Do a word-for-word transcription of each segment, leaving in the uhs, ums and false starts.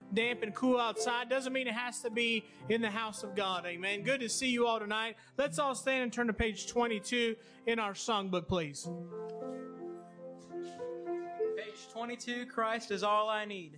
damp and cool outside doesn't mean it has to be in the house of God. Amen. Good to see you all tonight. Let's all stand and turn to page twenty-two in our songbook, please. Page twenty-two, Christ is all I need.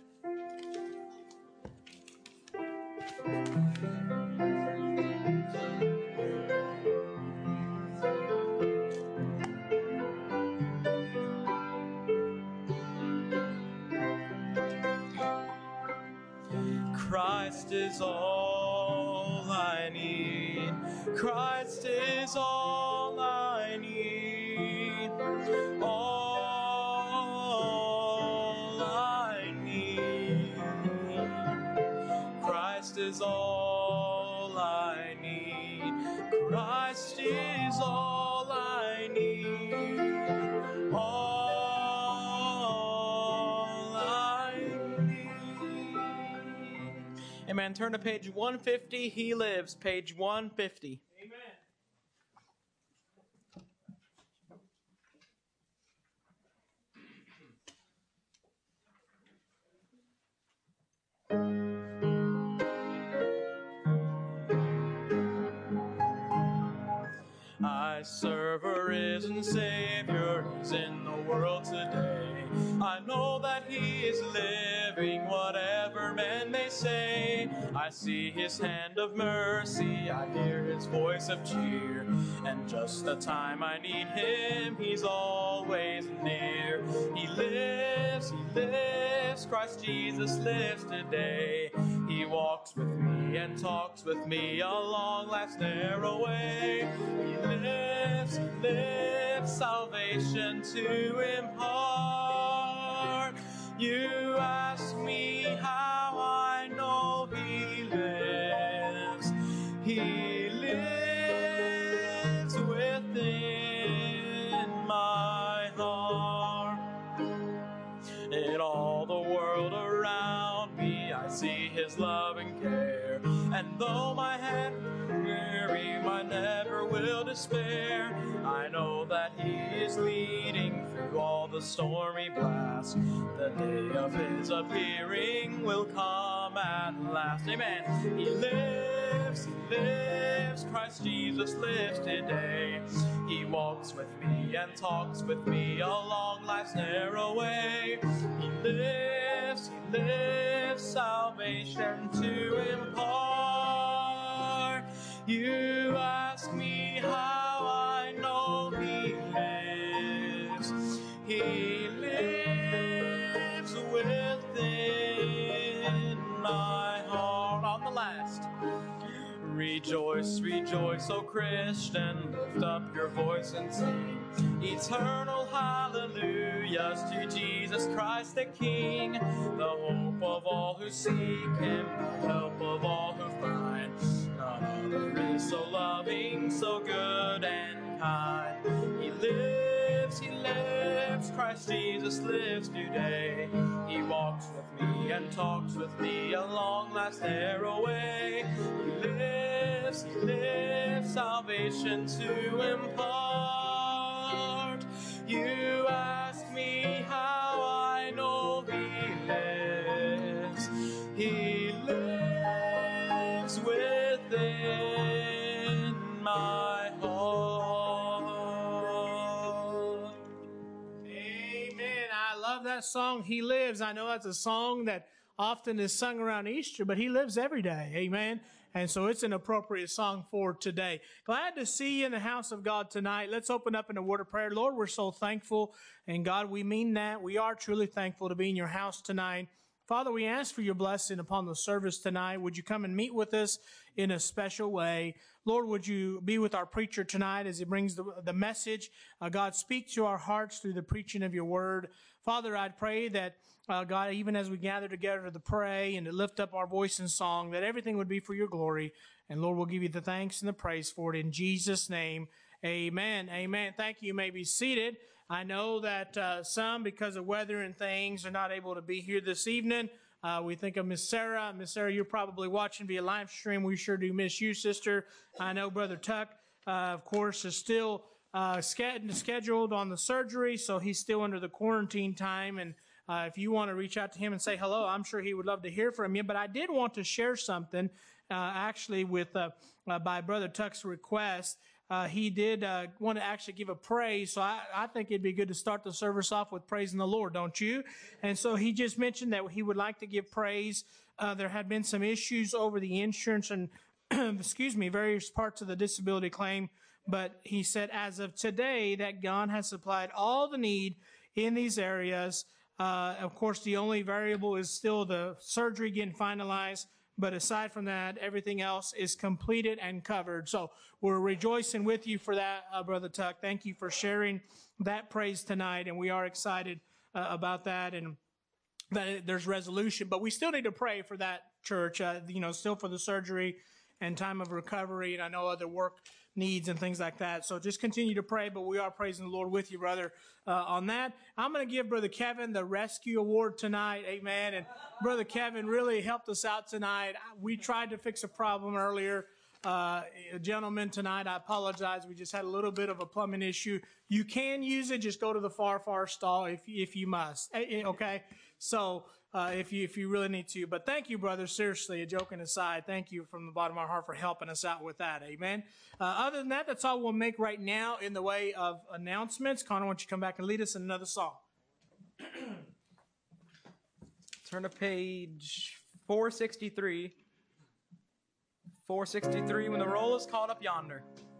Christ is all I need. Christ is all I need. All I need. Christ is all I need. Christ is all I need. All Amen. Turn to page one fifty. He lives. Page one fifty. Amen. I serve a risen Savior who's in the world today. I know that He is living, whatever men may say. I see His hand of mercy, I hear His voice of cheer, and just the time I need Him, He's always near. He lives, He lives, Christ Jesus lives today. He walks with me and talks with me along life's narrow way. He lives, He lives, salvation to impart. You ask me how I know He lives. He lives within my heart. In all the world around me, I see His love and care. And though my hand is weary, I never will despair. I know that He is leading through all the stormy blasts. The day of His appearing will come at last. Amen. He lives, He lives, Christ Jesus lives today. He walks with me and talks with me along life's narrow way. He lives, He lives, salvation to impart. You ask me how I know He lives. He lives within my heart. On the last. Rejoice, rejoice, O Christian, lift up your voice and sing eternal hallelujahs to Jesus Christ the King, the hope of all who seek Him, the help of all who find. None other is so loving, so good and kind. He lives, He lives, Christ Jesus lives today. He walks with me and talks with me along life's narrow way. He lives, He lives, salvation to impart. You ask me how I know He lives. He lives within my heart. Amen. I love that song, He Lives. I know that's a song that often is sung around Easter, but He lives every day. Amen. And so it's an appropriate song for today. Glad to see you in the house of God tonight. Let's open up in a word of prayer. Lord, we're so thankful. And God, we mean that. We are truly thankful to be in your house tonight. Father, we ask for your blessing upon the service tonight. Would you come and meet with us in a special way? Lord, would you be with our preacher tonight as he brings the, the message? Uh, God, speak to our hearts through the preaching of your word. Father, I'd pray that, uh, God, even as we gather together to pray and to lift up our voice in song, that everything would be for your glory. And Lord, we'll give you the thanks and the praise for it in Jesus' name. Amen. Amen. Thank you. You may be seated. I know that uh, some, because of weather and things, are not able to be here this evening. Uh, we think of Miss Sarah. Miss Sarah, you're probably watching via live stream. We sure do miss you, sister. I know Brother Tuck, uh, of course, is still uh, scheduled on the surgery, so he's still under the quarantine time. And Uh, if you want to reach out to him and say hello, I'm sure he would love to hear from you. But I did want to share something, uh, actually, with uh, uh, by Brother Tuck's request. Uh, he did uh, want to actually give a praise, so I, I think it'd be good to start the service off with praising the Lord, don't you? And so he just mentioned that he would like to give praise. Uh, there had been some issues over the insurance and, excuse me, various parts of the disability claim, but he said as of today that God has supplied all the need in these areas. Uh, of course, the only variable is still the surgery getting finalized. But aside from that, everything else is completed and covered. So we're rejoicing with you for that, uh, Brother Tuck. Thank you for sharing that praise tonight. And we are excited uh, about that and that there's resolution. But we still need to pray for that church, uh, you know, still for the surgery and time of recovery. And I know other work needs and things like that. So just continue to pray, but we are praising the Lord with you, brother, uh, on that. I'm going to give Brother Kevin the Rescue Award tonight. Amen. And Brother Kevin really helped us out tonight. We tried to fix a problem earlier. Uh, a gentleman tonight, I apologize. We just had a little bit of a plumbing issue. You can use it. Just go to the far, far stall if, if you must. Okay. So, Uh, if you if you really need to. But thank you, brother. Seriously, joking aside, thank you from the bottom of our heart for helping us out with that. Amen. Uh, other than that, that's all we'll make right now in the way of announcements. Connor, why don't you come back and lead us in another song? Turn to page four sixty-three. four sixty-three, when the roll is called up yonder.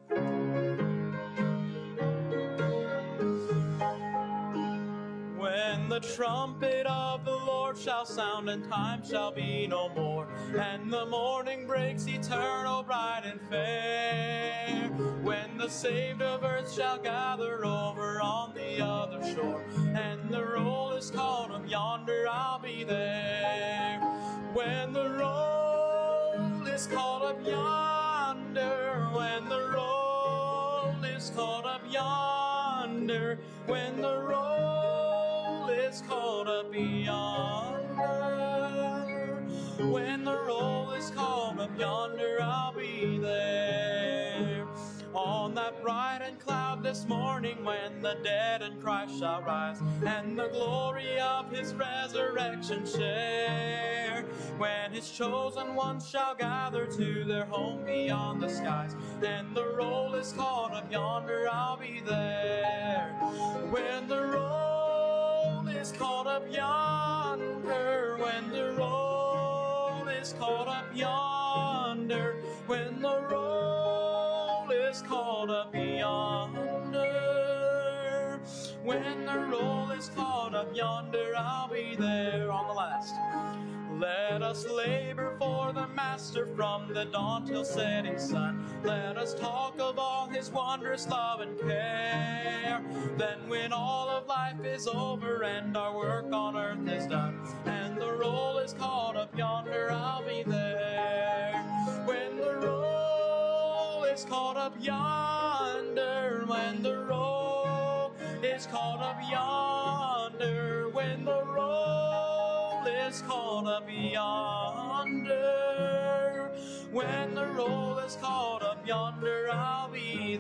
When the trumpet of the Lord shall sound, and time shall be no more, and the morning breaks eternal, bright and fair, when the saved of earth shall gather over on the other shore, and the roll is called up yonder, I'll be there. When the roll is called up yonder, when the roll is called up yonder, when the roll is called up yonder, when the roll is called up yonder, I'll be there. On that bright and cloudless morning, when the dead in Christ shall rise, and the glory of his resurrection share, when his chosen ones shall gather to their home beyond the skies, and the roll is called up yonder, I'll be there. When the roll is called up yonder, when the roll is called up yonder, when the roll is called up yonder, when the roll is called up yonder, I'll be there. On the last. Let us labor for the Master from the dawn till setting sun. Let us talk of all his wondrous love and care. Then when all of life is over and our work on earth is done, and the roll is called up yonder, I'll be there. When the roll is called up yonder, when the roll is called up yonder, when the roll is called up yonder, when the roll is called up yonder, I'll be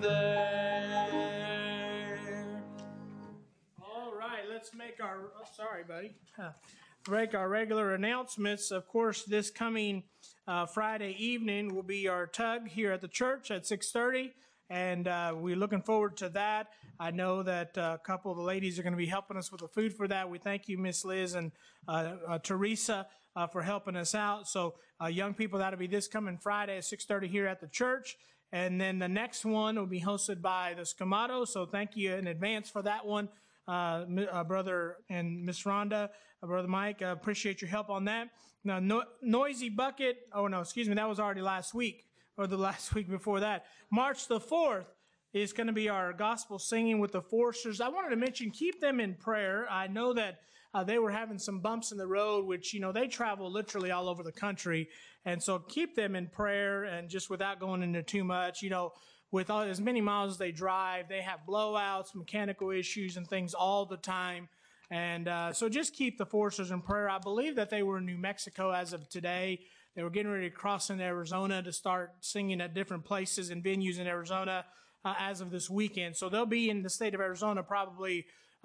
there. All right, let's make our, oh, sorry, buddy. Huh. Make our regular announcements. Of course, this coming uh, Friday evening will be our tug here at the church at six thirty, and uh, we're looking forward to that. I know that uh, a couple of the ladies are going to be helping us with the food for that. We thank you, Miss Liz and uh, uh, Teresa, uh, for helping us out. So, uh, young people, that'll be this coming Friday at six thirty here at the church. And then the next one will be hosted by the Scamato. So thank you in advance for that one, uh, uh, Brother and Miss Rhonda, uh, Brother Mike. I uh, appreciate your help on that. Now, no, Noisy Bucket, oh no, excuse me, that was already last week, or the last week before that. March the fourth is going to be our gospel singing with the Foresters. I wanted to mention, keep them in prayer. I know that uh, they were having some bumps in the road, which, you know, they travel literally all over the country. And so keep them in prayer, and just without going into too much, you know, with all, as many miles as they drive, they have blowouts, mechanical issues, and things all the time. And uh, so just keep the Foresters in prayer. I believe that they were in New Mexico as of today. They were getting ready to cross into Arizona to start singing at different places and venues in Arizona uh, as of this weekend. So they'll be in the state of Arizona probably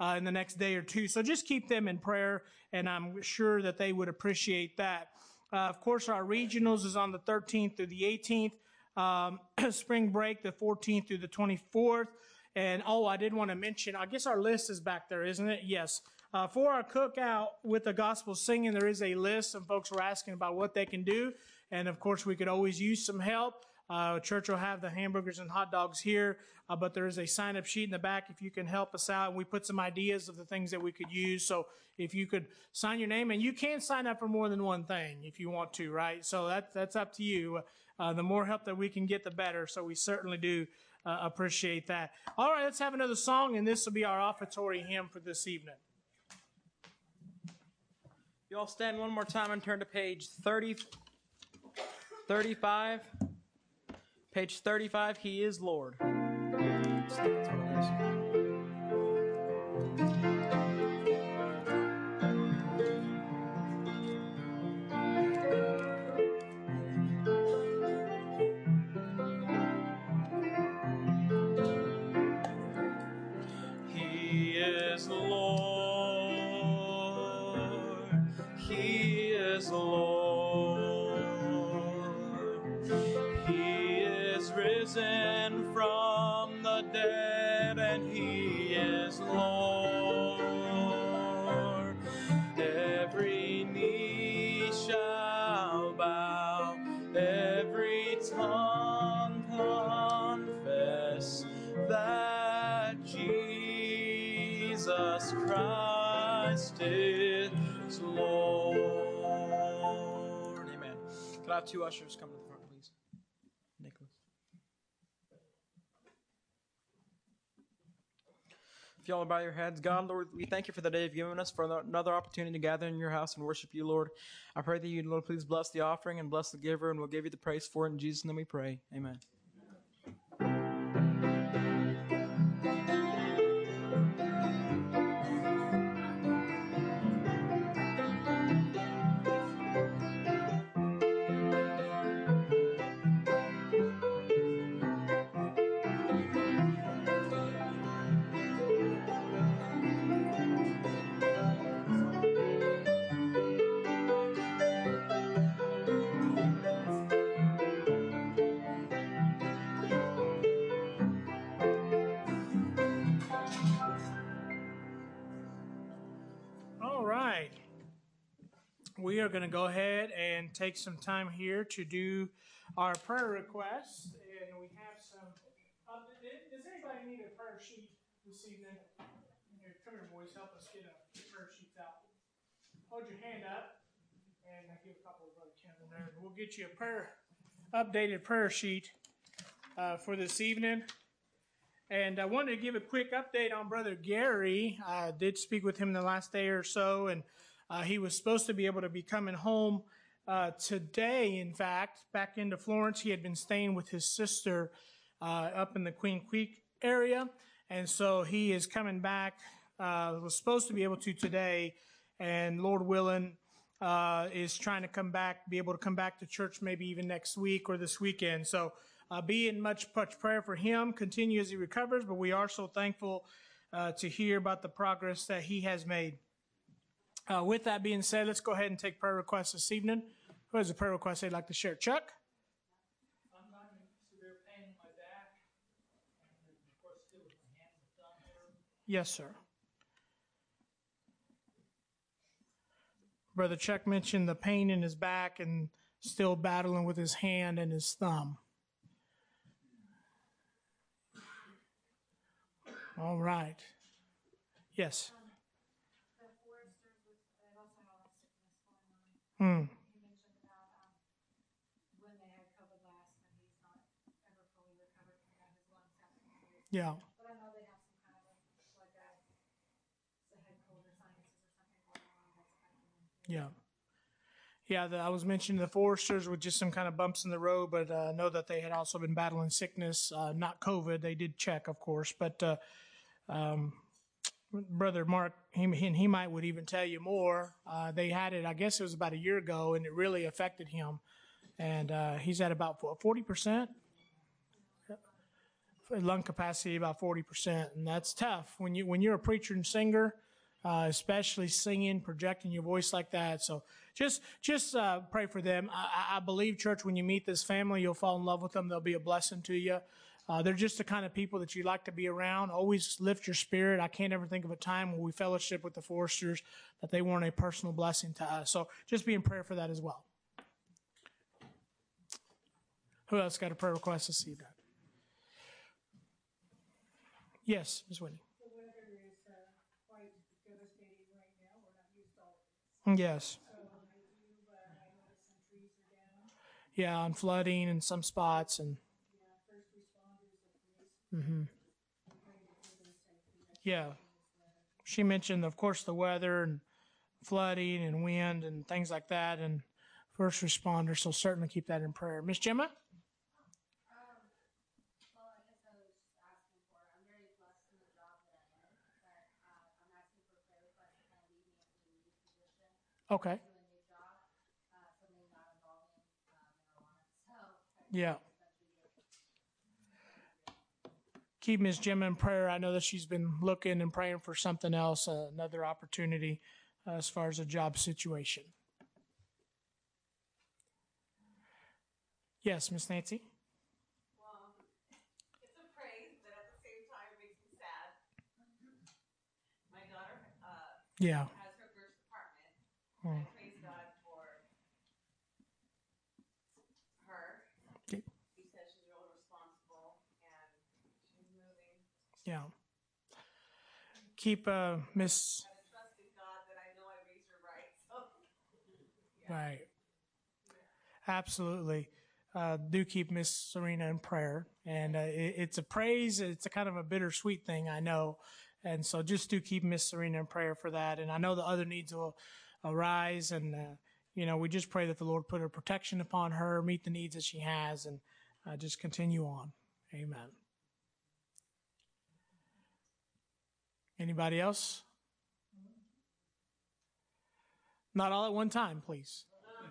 uh, in the next day or two. So just keep them in prayer, and I'm sure that they would appreciate that. Uh, of course, our regionals is on the thirteenth through the eighteenth. Um, spring break, the fourteenth through the twenty-fourth. And, oh, I did want to mention, I guess our list is back there, isn't it? Yes. Uh, for our cookout with the gospel singing, there is a list. Some folks were asking about what they can do. And, of course, we could always use some help. Uh, church will have the hamburgers and hot dogs here, uh, but there is a sign-up sheet in the back if you can help us out. We put some ideas of the things that we could use. So if you could sign your name, and you can sign up for more than one thing if you want to, right? So that, that's up to you. Uh, the more help that we can get, the better. So we certainly do uh, appreciate that. All right, let's have another song, and this will be our offertory hymn for this evening. You all stand one more time and turn to page thirty, thirty-five. Page thirty-five, He is Lord. That's what it is. He is Lord. He is Lord. He is risen from the dead, and He is Lord. Every knee shall bow, every tongue confess that Jesus Christ is Lord. Amen. Could I have two ushers come to the front, please? Nicholas. If y'all will bow your heads, God, Lord, we thank you for the day you've given us, for another opportunity to gather in your house and worship you, Lord. I pray that you, Lord, please bless the offering and bless the giver, and we'll give you the praise for it. In Jesus' name we pray. Amen. We are going to go ahead and take some time here to do our prayer requests. And we have some. Uh, does anybody need a prayer sheet this evening? Here, come here, boys. Help us get a prayer sheet out. Hold your hand up. And I give a couple of Brother Kevin there. We'll get you a prayer, updated prayer sheet uh, for this evening. And I wanted to give a quick update on Brother Gary. I did speak with him the last day or so, and Uh, he was supposed to be able to be coming home uh, today, in fact, back into Florence. He had been staying with his sister uh, up in the Queen Creek area, and so he is coming back, uh, was supposed to be able to today, and Lord willing, uh, is trying to come back, be able to come back to church maybe even next week or this weekend. So uh, be in much, much prayer for him, continue as he recovers, but we are so thankful uh, to hear about the progress that he has made. Uh, with that being said, let's go ahead and take prayer requests this evening. Who has a prayer request they'd like to share? Chuck? I'm having severe pain in my back, and of course, still with my hands and thumbs here. Yes, sir. Brother Chuck mentioned the pain in his back and still battling with his hand and his thumb. All right. Yes. Hmm. He mentioned about um, when they had COVID last, and he's not ever fully recovered from that. His lungs haven't healed. Yeah. But I know they have some kind of a, like a, it's a head cold or sinuses or something going on that's affecting him. Yeah. Yeah, the, I was mentioning the Foresters with just some kind of bumps in the road, but I uh, know that they had also been battling sickness, uh, not COVID. They did check, of course, but uh, um, Brother Mark, he, he might would even tell you more. Uh, they had it, I guess it was about a year ago, and it really affected him. And uh, he's at about forty percent. lung capacity about forty percent, and that's tough when you when you're a preacher and singer, uh, especially singing, projecting your voice like that. So just just uh, pray for them. I, I believe, church, when you meet this family, you'll fall in love with them. They'll be a blessing to you. Uh, they're just the kind of people that you like to be around. Always lift your spirit. I can't ever think of a time where we fellowship with the Foresters that they weren't a personal blessing to us. So just be in prayer for that as well. Who else got a prayer request this evening? Yes, Miz Whitney. The weather is uh, quite devastating right now. We're not used to all of this. Yes. So I do, uh, I noticed some trees are down. Yeah, on flooding in some spots and. Yeah, first responders and police. Mm-hmm. I'm praying to keep them safe. That's Yeah. in this weather. She mentioned, of course, the weather and flooding and wind and things like that, and first responders. So certainly keep that in prayer. Miss Gemma. Um, well, I guess I was just asking for, I'm very blessed in the job that I'm in, but uh, I'm asking for prayer requests to kind of lead me into a new position, Okay. to a new job, uh, something not involving uh, marijuana. So, Yeah. especially with Keep Miss Gemma in prayer. I know that she's been looking and praying for something else, uh, another opportunity uh, as far as a job situation. Yes, Miss Nancy. Well, it's a praise, but at the same time, it makes me sad. My daughter uh, Yeah. has her first apartment. Hmm. I praise God for her Okay. because she's really responsible and she's moving. Yeah. Keep uh, Miss. I trust in God that I know I raised her right. So, Right. Absolutely. Uh, do keep Miss Serena in prayer. And uh, it, it's a praise. It's a kind of a bittersweet thing, I know. And so just do keep Miss Serena in prayer for that. And I know the other needs will arise. And, uh, you know, we just pray that the Lord put her protection upon her, meet the needs that she has, and uh, just continue on. Amen. Anybody else? Not all at one time, please.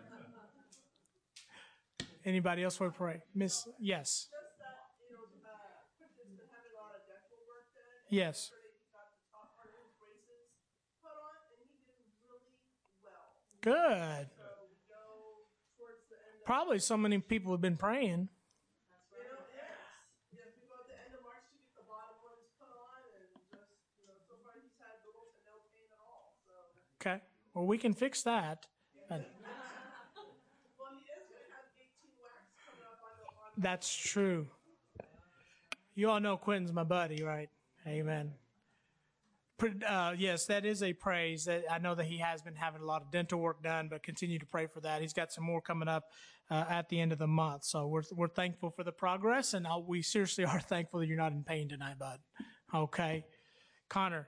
Anybody else want to pray? Miss, yes. Just that, you know, uh, Quentin's been having a lot of dental work done. And Yes. yesterday he got the top part of his braces put on, and he did really well. Good. So we go towards the end of Probably so many people have been praying. You know, yes. Yes, we go at the end of March to get the bottom ones put on, and just, you know, so far he's had little to no pain at all. So, Okay. Well, we can fix that. Uh, well, he is going to have eighteen wax coming up on the on that's true. You all know Quentin's my buddy, right? Amen. Pre- Uh, yes, that is a praise. That I know that he has been having a lot of dental work done, but continue to pray for that. He's got some more coming up uh, at the end of the month. So we're we're thankful for the progress, and I'll, we seriously are thankful that you're not in pain tonight, bud. Okay. Connor.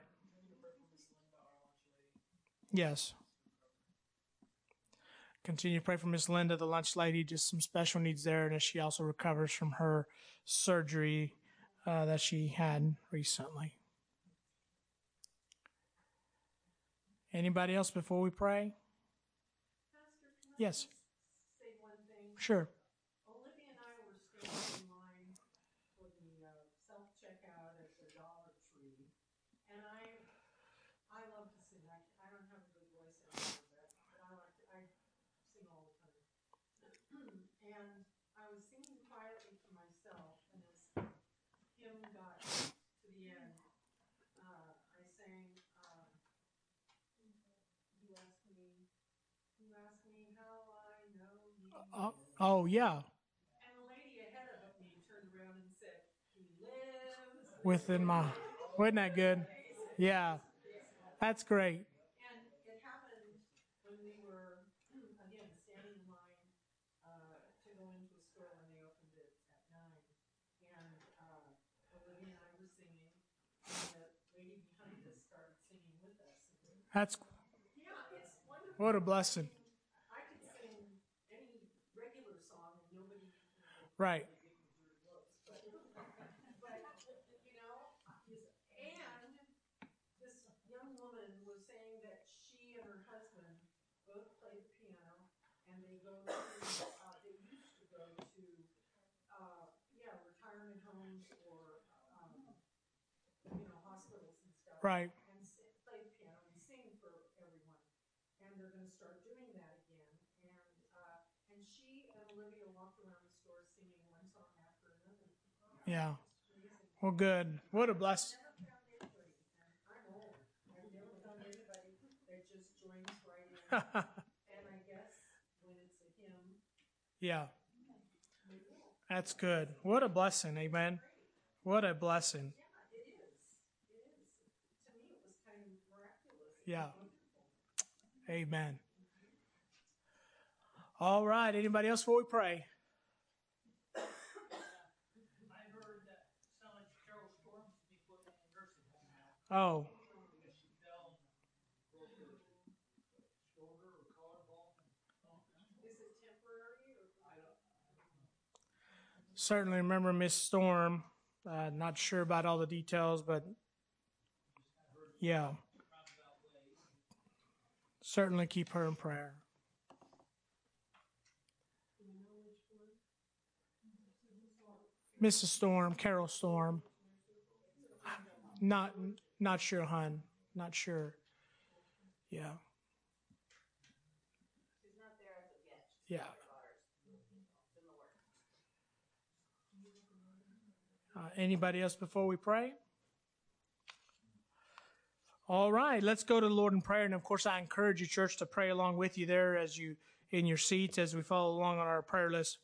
Yes. Continue to pray for Miss Linda, the lunch lady, just some special needs there, and as she also recovers from her surgery uh, that she had recently. Anybody else before we pray? Pastor, can I Yes. just say one thing? Sure. Olivia and I were standing in line for the uh, self-checkout at the Dollar Tree, and I, I love to sing. I, I don't have a good voice anymore, but, but I like to, I sing all the time. And I was singing quietly to myself, and as hymn got to the end, uh, I sang, uh, you asked me, you asked me how I know you. Oh, oh yeah. And the lady ahead of me turned around and said, he lives Within my, wasn't that good? Yeah. That's great. And it happened when we were, again, standing in line uh, to go into a store when they opened it at nine. And uh, Olivia and I were singing, and the lady behind us started singing with us. That's Yeah, it's wonderful. what a blessing. I could sing any regular song and nobody you know, Right. But, you know, is- and this young woman was saying that she and her husband both play the piano, and they go to, uh, they used to go to, uh, yeah, retirement homes or Right. and si- play piano and sing for everyone. And they're going to start doing that again. And uh, and she and Olivia walked around the store singing one song after another. Yeah. It's amazing. Well, good. What a blessing. I've never found anybody, and I'm old. I've never found anybody that just joins right in. And I guess when it's a hymn, Yeah. they will. That's good. What a blessing. Amen. What a blessing. Yeah, it is. It is. To me, it was kind of miraculous. It was Yeah. wonderful. Amen. All right. Anybody else before we pray? I heard that it sounded like Carol Storm should be put in a nursing home now Oh, because she fell and broke her shoulder or collarbone. Is it temporary or? I don't, certainly remember Miss Storm. Uh, not sure about all the details, but yeah, roundabout way. certainly keep her in prayer. Do you know which one? Missus Storm, Carol Storm. Not not sure, hon. Not sure. Yeah. She's not there as of yet. She's Yeah. got her daughters. It's in the works. Uh, anybody else before we pray? All right, let's go to the Lord in prayer. And of course, I encourage you, church, to pray along with you there as you in your seats as we follow along on our prayer list.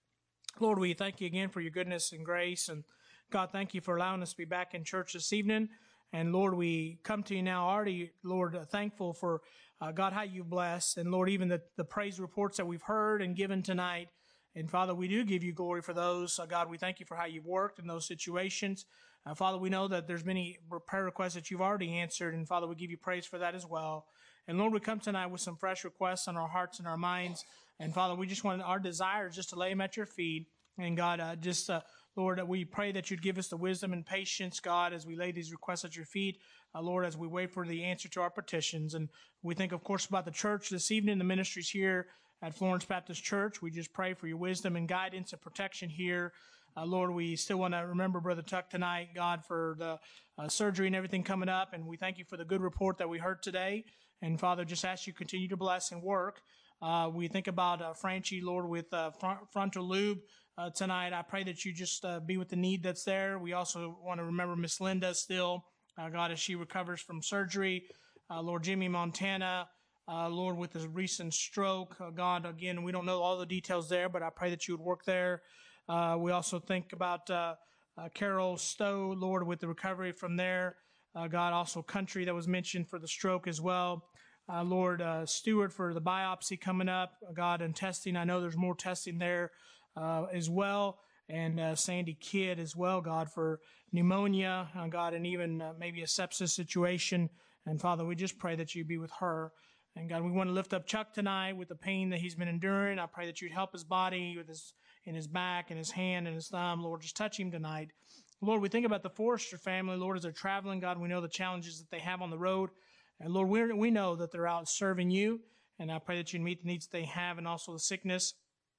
Lord, we thank you again for your goodness and grace. And God, thank you for allowing us to be back in church this evening. And Lord, we come to you now already, Lord, uh, thankful for, uh, God, how you've blessed. And Lord, even the, the praise reports that we've heard and given tonight. And Father, we do give you glory for those. Uh, God, we thank you for how you've worked in those situations. Uh, Father, we know that there's many prayer requests that you've already answered. And Father, we give you praise for that as well. And Lord, we come tonight with some fresh requests on our hearts and our minds. And Father, we just want our desire is just to lay them at your feet. And God, uh, just, uh, Lord, we pray that you'd give us the wisdom and patience, God, as we lay these requests at your feet. Uh, Lord, as we wait for the answer to our petitions. And we think, of course, about the church this evening, the ministries here at Florence Baptist Church. We just pray for your wisdom and guidance and protection here. Uh, Lord, we still want to remember Brother Tuck tonight, God, for the uh, surgery and everything coming up. And we thank you for the good report that we heard today. And Father, just ask you to continue to bless and work. Uh, we think about uh, Franchi, Lord, with uh, front, frontal lobe uh, tonight. I pray that you just uh, be with the need that's there. We also want to remember Miss Linda still, uh, God, as she recovers from surgery. Uh, Lord, Jimmy Montana, uh, Lord, with the recent stroke. Uh, God, again, we don't know all the details there, but I pray that you would work there. Uh, we also think about uh, uh, Carol Stowe, Lord, with the recovery from there. Uh, God, also country that was mentioned for the stroke as well. Uh, Lord, uh, Stewart for the biopsy coming up. Uh, God, and testing. I know there's more testing there uh, as well. And uh, Sandy Kidd as well, God, for pneumonia, uh, God, and even uh, maybe a sepsis situation. And Father, we just pray that you be with her. And God, we want to lift up Chuck tonight with the pain that he's been enduring. I pray that you'd help his body with his in his back and his hand and his thumb. Lord, just touch him tonight. Lord, we think about the Forrester family. Lord, as they're traveling, God, we know the challenges that they have on the road. And Lord, we we know that they're out serving you. And I pray that you meet the needs they have and also the sickness.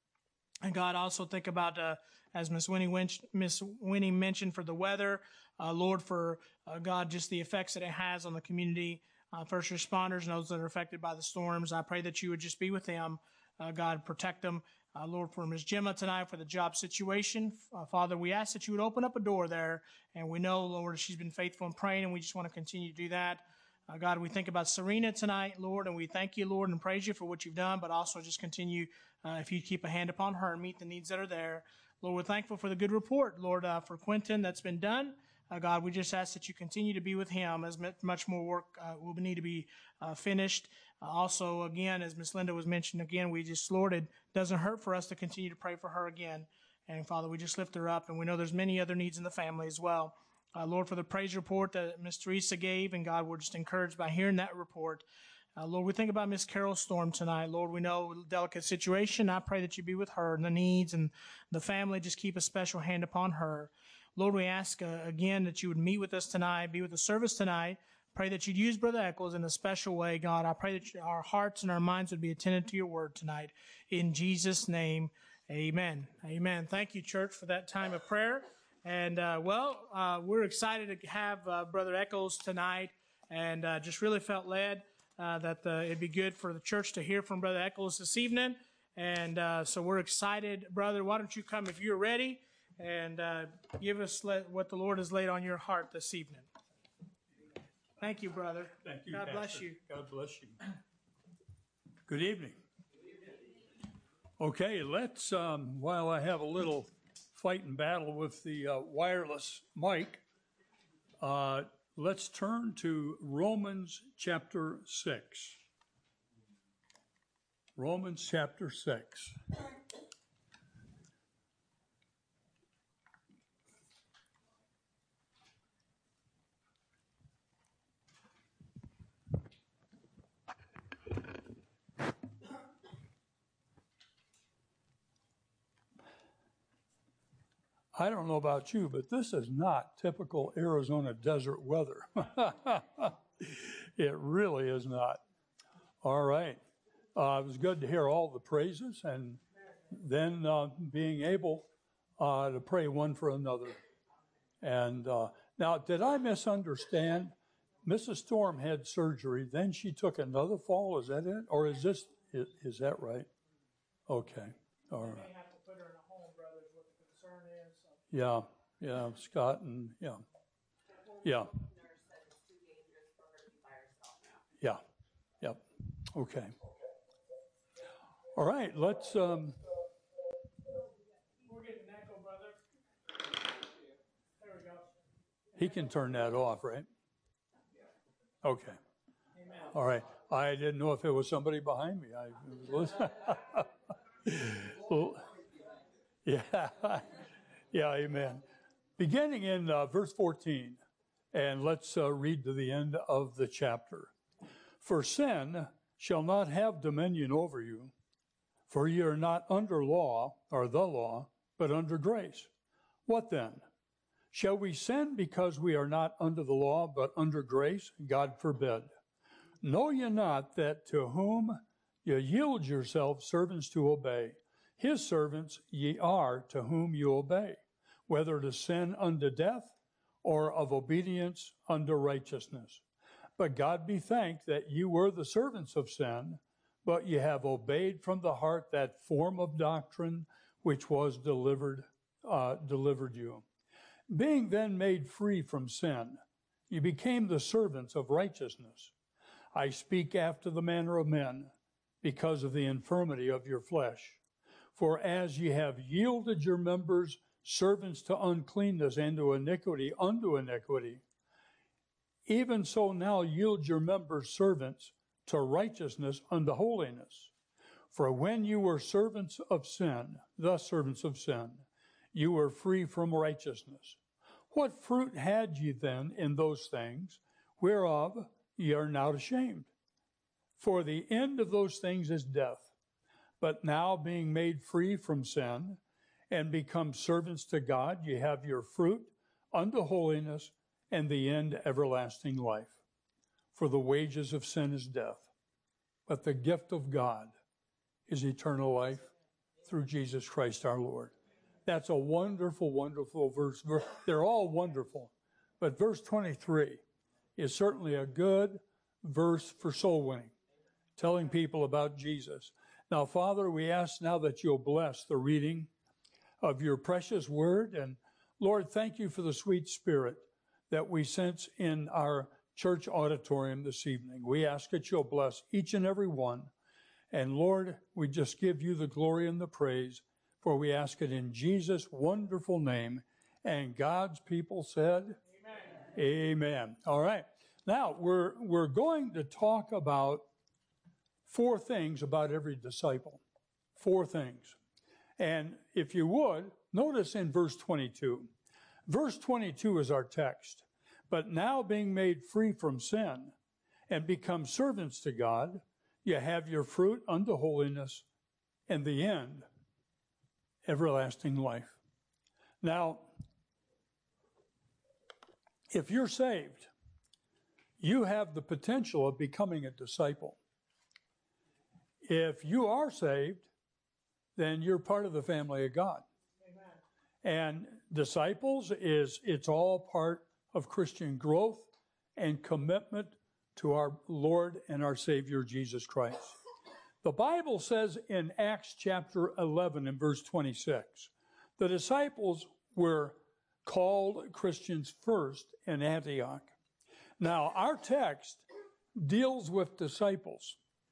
And God, also think about, uh, as Miss Winnie, Winch, Miss Winnie mentioned, for the weather. Uh, Lord, for uh, God, just the effects that it has on the community, uh, first responders and those that are affected by the storms. I pray that you would just be with them. Uh, God, protect them. Uh, Lord, for Miss Gemma tonight, for the job situation. Uh, Father, we ask that you would open up a door there. And we know, Lord, she's been faithful in praying, and we just want to continue to do that. Uh, God, we think about Serena tonight, Lord, and we thank you, Lord, and praise you for what you've done, but also just continue, uh, if you keep a hand upon her and meet the needs that are there. Lord, we're thankful for the good report, Lord, uh, for Quentin that's been done. Uh, God, we just ask that you continue to be with him as much more work uh, will need to be uh, finished. Uh, also, again, as Miss Linda was mentioned, again, we just, Lord, it doesn't hurt for us to continue to pray for her again. And Father, we just lift her up, and we know there's many other needs in the family as well. Uh, Lord, for the praise report that Miss Teresa gave, and God, we're just encouraged by hearing that report. Uh, Lord, we think about Miss Carol Storm tonight. Lord, we know a delicate situation. I pray that you be with her and the needs and the family. Just keep a special hand upon her. Lord, we ask uh, again that you would meet with us tonight, be with the service tonight. Pray that you'd use Brother Eccles in a special way, God. I pray that our hearts and our minds would be attentive to your word tonight. In Jesus' name, amen. Amen. Thank you, church, for that time of prayer. And, uh, well, uh, we're excited to have uh, Brother Eccles tonight, and uh, just really felt led uh, that the, it'd be good for the church to hear from Brother Eccles this evening. And uh, so we're excited. Brother, why don't you come if you're ready and uh, give us let, what the Lord has laid on your heart this evening. Thank you, brother. Thank you, God Pastor. bless you. God bless you. Good evening. Okay, let's, um, while I have a little fight and battle with the uh, wireless mic, uh, let's turn to Romans chapter six. Romans chapter six. I don't know about you, but this is not typical Arizona desert weather. It really is not. All right. Uh, it was good to hear all the praises and then uh, being able uh, to pray one for another. And uh, now, did I misunderstand? Missus Storm had surgery, then she took another fall. Is that it? Or is this, is, is that right? Okay. All right. Yeah, yeah, Scott and, yeah, yeah. Yeah, yep, okay. All right, let's, um. We're getting an echo, brother. There we go. He can turn that off, right? Okay. Amen. All right, I didn't know if it was somebody behind me. I was well, yeah. Yeah, amen. Beginning in uh, verse fourteen, and let's uh, read to the end of the chapter. For sin shall not have dominion over you, for ye are not under law, or the law, but under grace. What then? Shall we sin because we are not under the law, but under grace? God forbid. Know ye not that to whom ye yield yourselves servants to obey, his servants ye are to whom you obey, whether to sin unto death or of obedience unto righteousness. But God be thanked that you were the servants of sin, but ye have obeyed from the heart that form of doctrine which was delivered, uh, delivered you. Being then made free from sin, ye became the servants of righteousness. I speak after the manner of men, because of the infirmity of your flesh. For as ye have yielded your members servants to uncleanness and to iniquity unto iniquity, even so now yield your members servants to righteousness unto holiness. For when you were servants of sin, the servants of sin, you were free from righteousness. What fruit had ye then in those things, whereof ye are now ashamed? For the end of those things is death. But now being made free from sin and become servants to God, ye have your fruit unto holiness and the end everlasting life. For the wages of sin is death, but the gift of God is eternal life through Jesus Christ our Lord. That's a wonderful, wonderful verse. They're all wonderful, but verse twenty-three is certainly a good verse for soul winning, telling people about Jesus. Now, Father, we ask now that you'll bless the reading of your precious word. And Lord, thank you for the sweet spirit that we sense in our church auditorium this evening. We ask that you'll bless each and every one. And Lord, we just give you the glory and the praise, for we ask it in Jesus' wonderful name. And God's people said, Amen. Amen. All right. Now, we're, we're going to talk about four things about every disciple. Four things. And if you would, notice in verse twenty-two. Verse twenty-two is our text. But now being made free from sin and become servants to God, you have your fruit unto holiness and the end, everlasting life. Now, if you're saved, you have the potential of becoming a disciple. If you are saved, then you're part of the family of God. Amen. And disciples is, it's all part of Christian growth and commitment to our Lord and our Savior, Jesus Christ. The Bible says in Acts chapter eleven and verse twenty-six, the disciples were called Christians first in Antioch. Now, our text deals with disciples.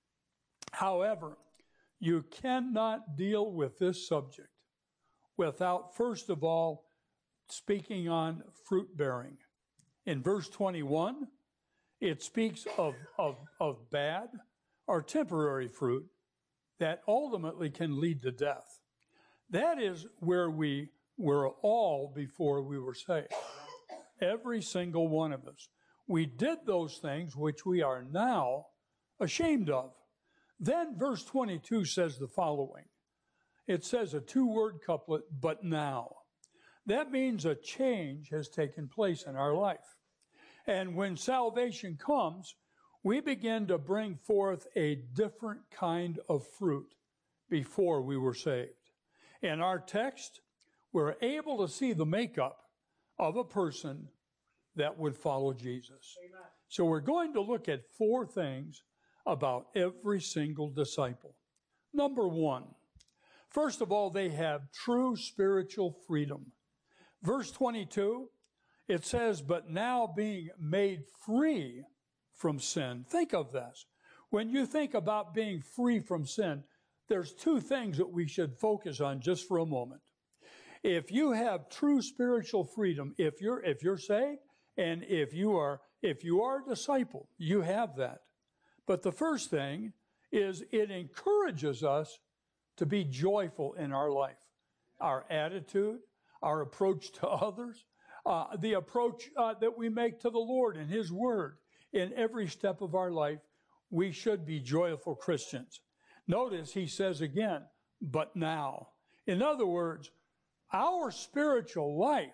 However, you cannot deal with this subject without, first of all, speaking on fruit bearing. In verse twenty-one, it speaks of, of, of bad or temporary fruit that ultimately can lead to death. That is where we were all before we were saved. Every single one of us. We did those things which we are now ashamed of. Then verse twenty-two says the following. It says a two-word couplet, but now. That means a change has taken place in our life. And when salvation comes, we begin to bring forth a different kind of fruit before we were saved. In our text, we're able to see the makeup of a person that would follow Jesus. Amen. So we're going to look at four things about every single disciple. Number one, first of all, they have true spiritual freedom. Verse twenty-two, it says, but now being made free from sin. Think of this. When you think about being free from sin, there's two things that we should focus on just for a moment. If you have true spiritual freedom, if you're if you're saved, and if you are if you are a disciple, you have that. But the first thing is it encourages us to be joyful in our life. Our attitude, our approach to others, uh, the approach uh, that we make to the Lord and His Word. In every step of our life, we should be joyful Christians. Notice he says again, but now. In other words, our spiritual life,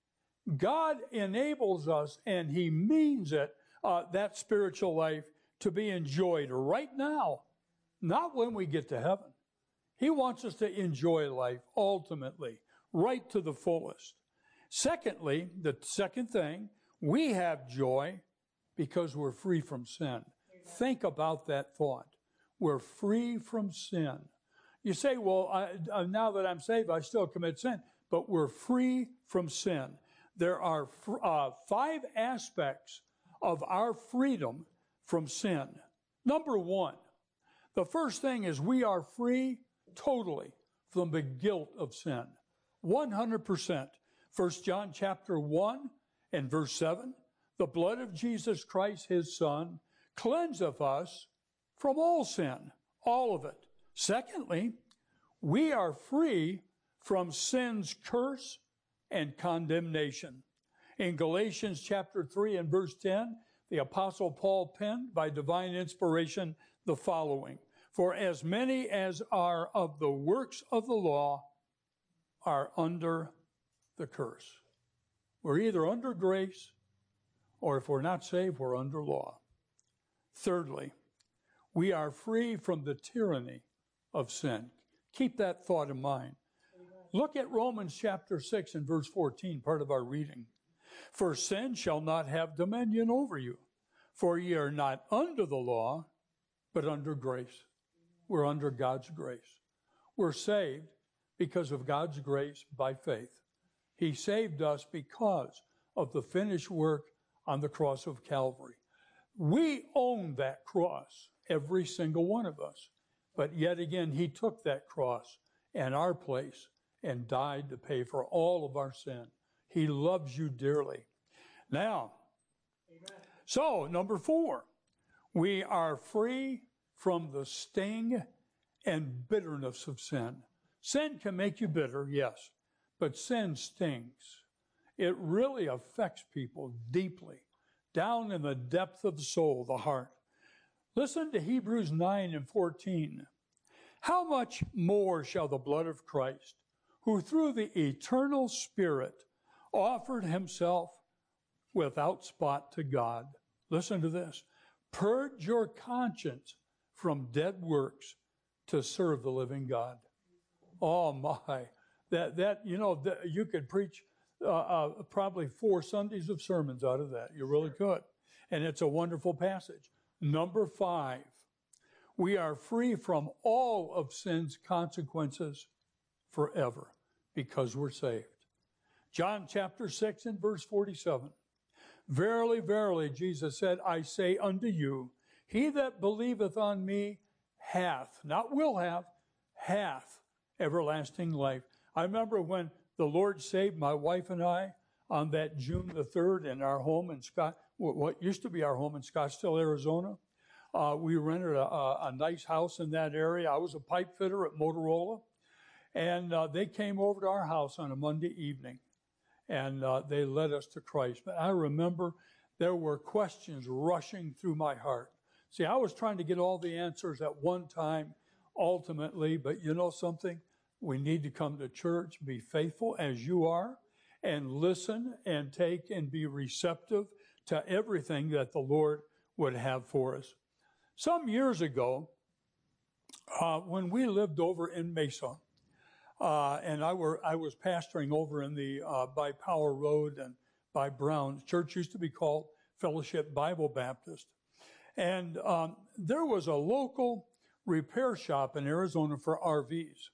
God enables us, and He means it, uh, that spiritual life, to be enjoyed right now, not when we get to heaven. He wants us to enjoy life ultimately, right to the fullest. Secondly, the second thing, we have joy because we're free from sin. Amen. Think about that thought. We're free from sin. You say, well, I, uh, now that I'm saved, I still commit sin. But we're free from sin. There are uh, five aspects of our freedom from sin. Number one, the first thing is we are free totally from the guilt of sin. one hundred percent. First John chapter one and verse seven, the blood of Jesus Christ, His Son, cleanseth us from all sin, all of it. Secondly, we are free from sin's curse and condemnation. In Galatians chapter three and verse ten, the Apostle Paul penned by divine inspiration the following, for as many as are of the works of the law are under the curse. We're either under grace, or if we're not saved, we're under law. Thirdly, we are free from the tyranny of sin. Keep that thought in mind. Look at Romans chapter six and verse fourteen, part of our reading. For sin shall not have dominion over you, for ye are not under the law, but under grace. We're under God's grace. We're saved because of God's grace by faith. He saved us because of the finished work on the cross of Calvary. We own that cross, every single one of us. But yet again, He took that cross in our place and died to pay for all of our sin. He loves you dearly. Now, amen. So number four, we are free from the sting and bitterness of sin. Sin can make you bitter, yes, but sin stings. It really affects people deeply, down in the depth of the soul, the heart. Listen to Hebrews nine and fourteen. How much more shall the blood of Christ, who through the eternal Spirit offered Himself without spot to God, listen to this, purge your conscience from dead works to serve the living God. Oh my, That, that you know, that you could preach uh, uh, probably four Sundays of sermons out of that. You really could. And it's a wonderful passage. Number five, we are free from all of sin's consequences forever because we're saved. John chapter six and verse forty-seven. Verily, verily, Jesus said, I say unto you, he that believeth on me hath, not will have, hath everlasting life. I remember when the Lord saved my wife and I on that June the third in our home in Scott, what used to be our home in Scottsdale, Arizona. Uh, we rented a, a, a nice house in that area. I was a pipe fitter at Motorola, and uh, they came over to our house on a Monday evening, and uh, they led us to Christ. But I remember there were questions rushing through my heart. See, I was trying to get all the answers at one time, ultimately, but you know something? We need to come to church, be faithful as you are, and listen and take and be receptive to everything that the Lord would have for us. Some years ago, uh, when we lived over in Mesa, uh, and I were I was pastoring over in the uh, by Power Road and by Brown. Church used to be called Fellowship Bible Baptist, and um, there was a local repair shop in Arizona for R Vs.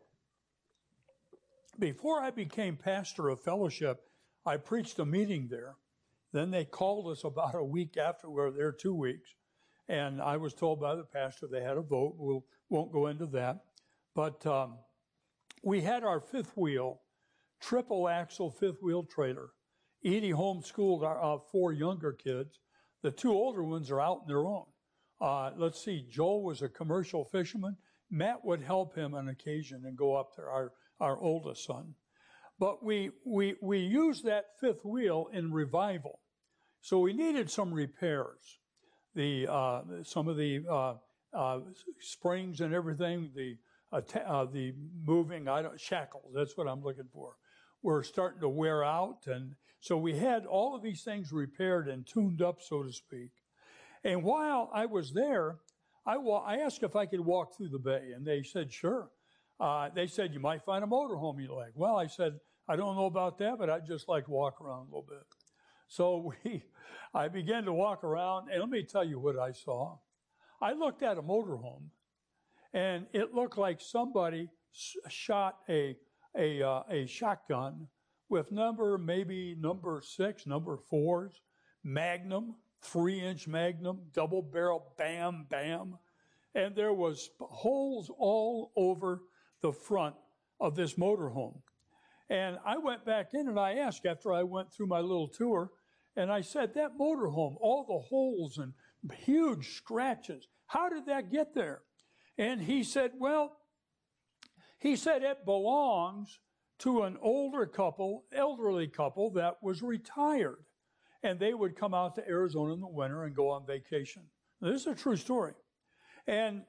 Before I became pastor of Fellowship, I preached a meeting there. Then they called us about a week after. We were there two weeks. And I was told by the pastor they had a vote. We won't go into that. But um, we had our fifth wheel, triple axle fifth wheel trailer. Edie homeschooled our uh, four younger kids. The two older ones are out on their own. Uh, let's see, Joel was a commercial fisherman. Matt would help him on occasion and go up there, our, our oldest son. But we, we, we used that fifth wheel in revival. So we needed some repairs. The, uh, some of the, uh, uh, springs and everything, the, uh, t- uh, the moving, I don't, shackles, that's what I'm looking for, were starting to wear out. And so we had all of these things repaired and tuned up, so to speak. And while I was there, I, wa- I asked if I could walk through the bay, and they said, sure. Uh, they said, you might find a motorhome you like. Well, I said, I don't know about that, but I'd just like to walk around a little bit. So we, I began to walk around, and let me tell you what I saw. I looked at a motorhome, and it looked like somebody shot a a uh, a shotgun with number, maybe number six, number fours, Magnum, three-inch Magnum, double barrel, bam, bam. And there was holes all over the front of this motorhome. And I went back in and I asked after I went through my little tour, and I said, that motorhome, all the holes and huge scratches, how did that get there? And he said, well, he said it belongs to an older couple, elderly couple that was retired. And they would come out to Arizona in the winter and go on vacation. Now, this is a true story. And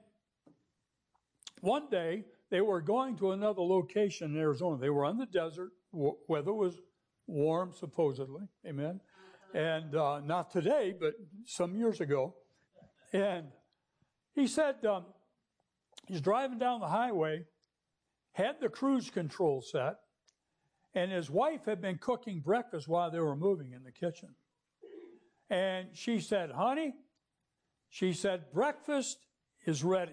one day, they were going to another location in Arizona. They were on the desert. Weather was warm, supposedly. Amen. And uh, not today, but some years ago. And he said um, he's driving down the highway, had the cruise control set, and his wife had been cooking breakfast while they were moving in the kitchen. And she said, honey, she said, breakfast is ready.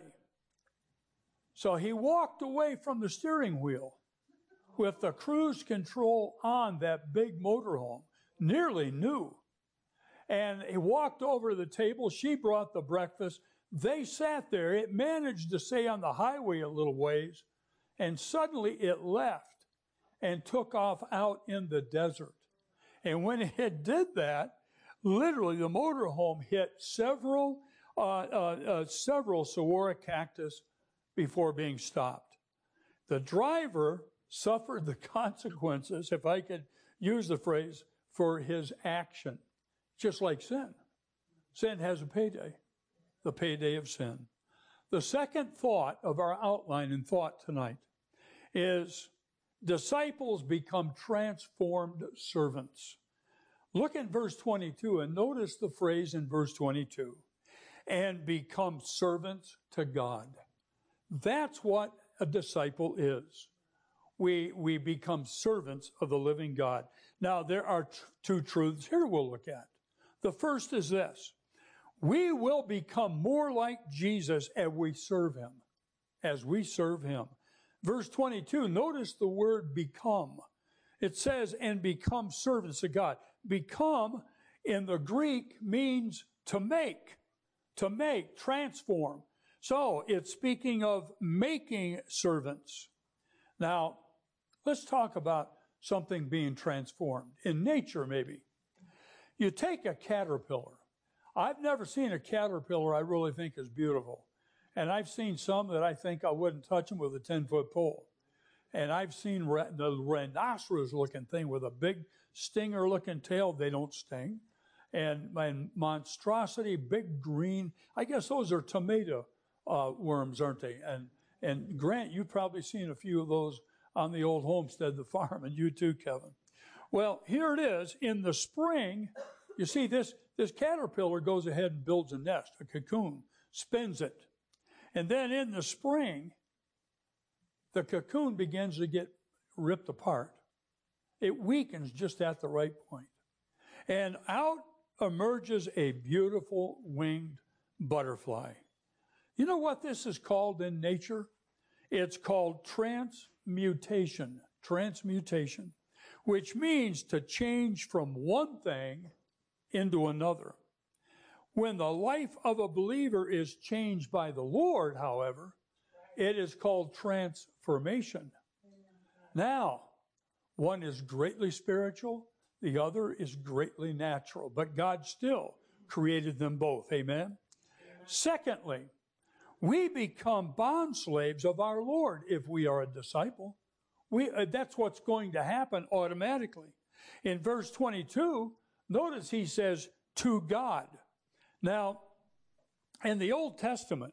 So he walked away from the steering wheel with the cruise control on that big motorhome, nearly new. And he walked over to the table. She brought the breakfast. They sat there. It managed to stay on the highway a little ways, and suddenly it left and took off out in the desert. And when it did that, literally the motorhome hit several, uh, uh, uh, several saguaro cactus before being stopped. The driver suffered the consequences, if I could use the phrase, for his action, just like sin. Sin has a payday, the payday of sin. The second thought of our outline and thought tonight is disciples become transformed servants. Look at verse twenty-two and notice the phrase in verse twenty-two, and become servants to God. That's what a disciple is. we, we become servants of the living God. Now, there are t- two truths here we'll look at. The first is this. We will become more like Jesus as we serve him, as we serve him. Verse twenty-two, notice the word become. It says, and become servants of God. Become in the Greek means to make, to make, transform. So it's speaking of making servants. Now, let's talk about something being transformed. In nature, maybe. You take a caterpillar. I've never seen a caterpillar I really think is beautiful. And I've seen some that I think I wouldn't touch them with a ten-foot pole. And I've seen ra- the rhinoceros-looking thing with a big stinger-looking tail. They don't sting. And, and monstrosity, big green. I guess those are tomato uh, worms, aren't they? And, and Grant, you've probably seen a few of those on the old homestead, the farm, and you too, Kevin. Well, here it is. In the spring, you see this, this caterpillar goes ahead and builds a nest, a cocoon, spins it. And then in the spring, the cocoon begins to get ripped apart. It weakens just at the right point. And out emerges a beautiful winged butterfly. You know what this is called in nature? It's called transmutation. Transmutation, which means to change from one thing into another. When the life of a believer is changed by the Lord, however, it is called transformation. Now, one is greatly spiritual, the other is greatly natural, but God still created them both. Amen? Amen. Secondly, we become bond slaves of our Lord if we are a disciple. We, uh, that's what's going to happen automatically. In verse twenty-two, notice he says, to God. Now, in the Old Testament,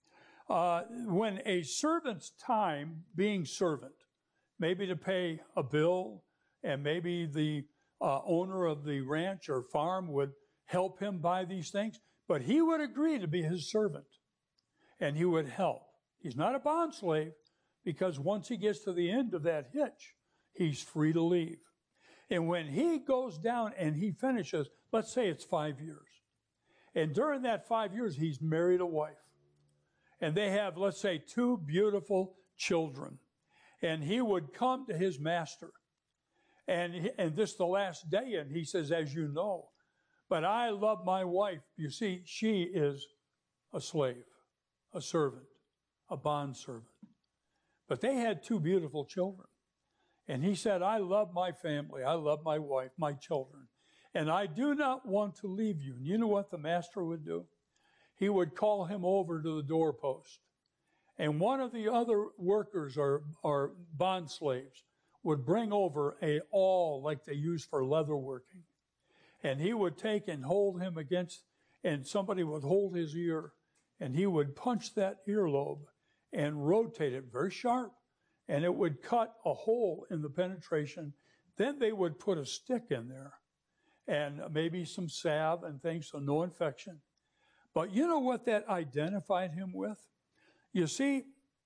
uh, when a servant's time being servant, maybe to pay a bill, and maybe the uh, owner of the ranch or farm would help him buy these things, but he would agree to be his servant, and he would help. He's not a bond slave, because once he gets to the end of that hitch, he's free to leave. And when he goes down and he finishes, let's say it's five years, and during that five years, he's married a wife, and they have, let's say, two beautiful children, and he would come to his master, and, he, and this is the last day, and he says, as you know, but I love my wife. You see, she is a slave, a servant, a bond servant. But they had two beautiful children. And he said, I love my family. I love my wife, my children. And I do not want to leave you. And you know what the master would do? He would call him over to the doorpost. And one of the other workers or, or bond slaves would bring over a awl like they use for leather working. And he would take and hold him against, and somebody would hold his ear, and he would punch that earlobe and rotate it very sharp, and it would cut a hole in the penetration. Then they would put a stick in there and maybe some salve and things, so no infection. But you know what that identified him with? You see,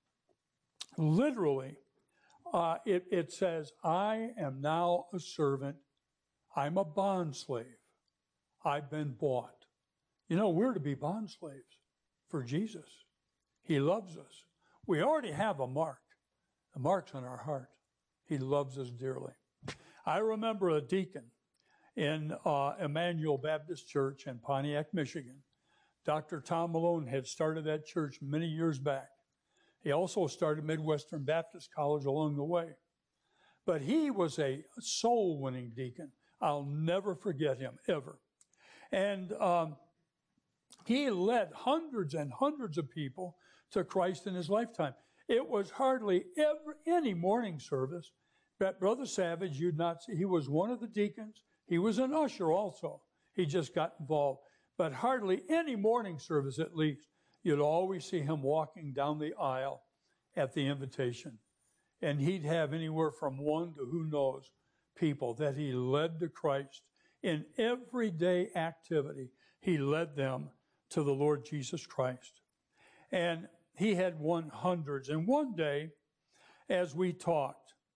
literally, uh, it, it says, I am now a servant. I'm a bond slave. I've been bought. You know, we're to be bond slaves for Jesus. He loves us. We already have a mark. The mark's on our heart. He loves us dearly. I remember a deacon in uh, Emmanuel Baptist Church in Pontiac, Michigan. Doctor Tom Malone had started that church many years back. He also started Midwestern Baptist College along the way. But he was a soul-winning deacon. I'll never forget him, ever. And um, he led hundreds and hundreds of people to Christ in his lifetime. It was hardly ever any morning service that Brother Savage, you'd not see. He was one of the deacons. He was an usher also. He just got involved. But hardly any morning service, at least, you'd always see him walking down the aisle at the invitation. And he'd have anywhere from one to who knows people that he led to Christ. In everyday activity, he led them to the Lord Jesus Christ. And he had won hundreds. And one day, as we talked,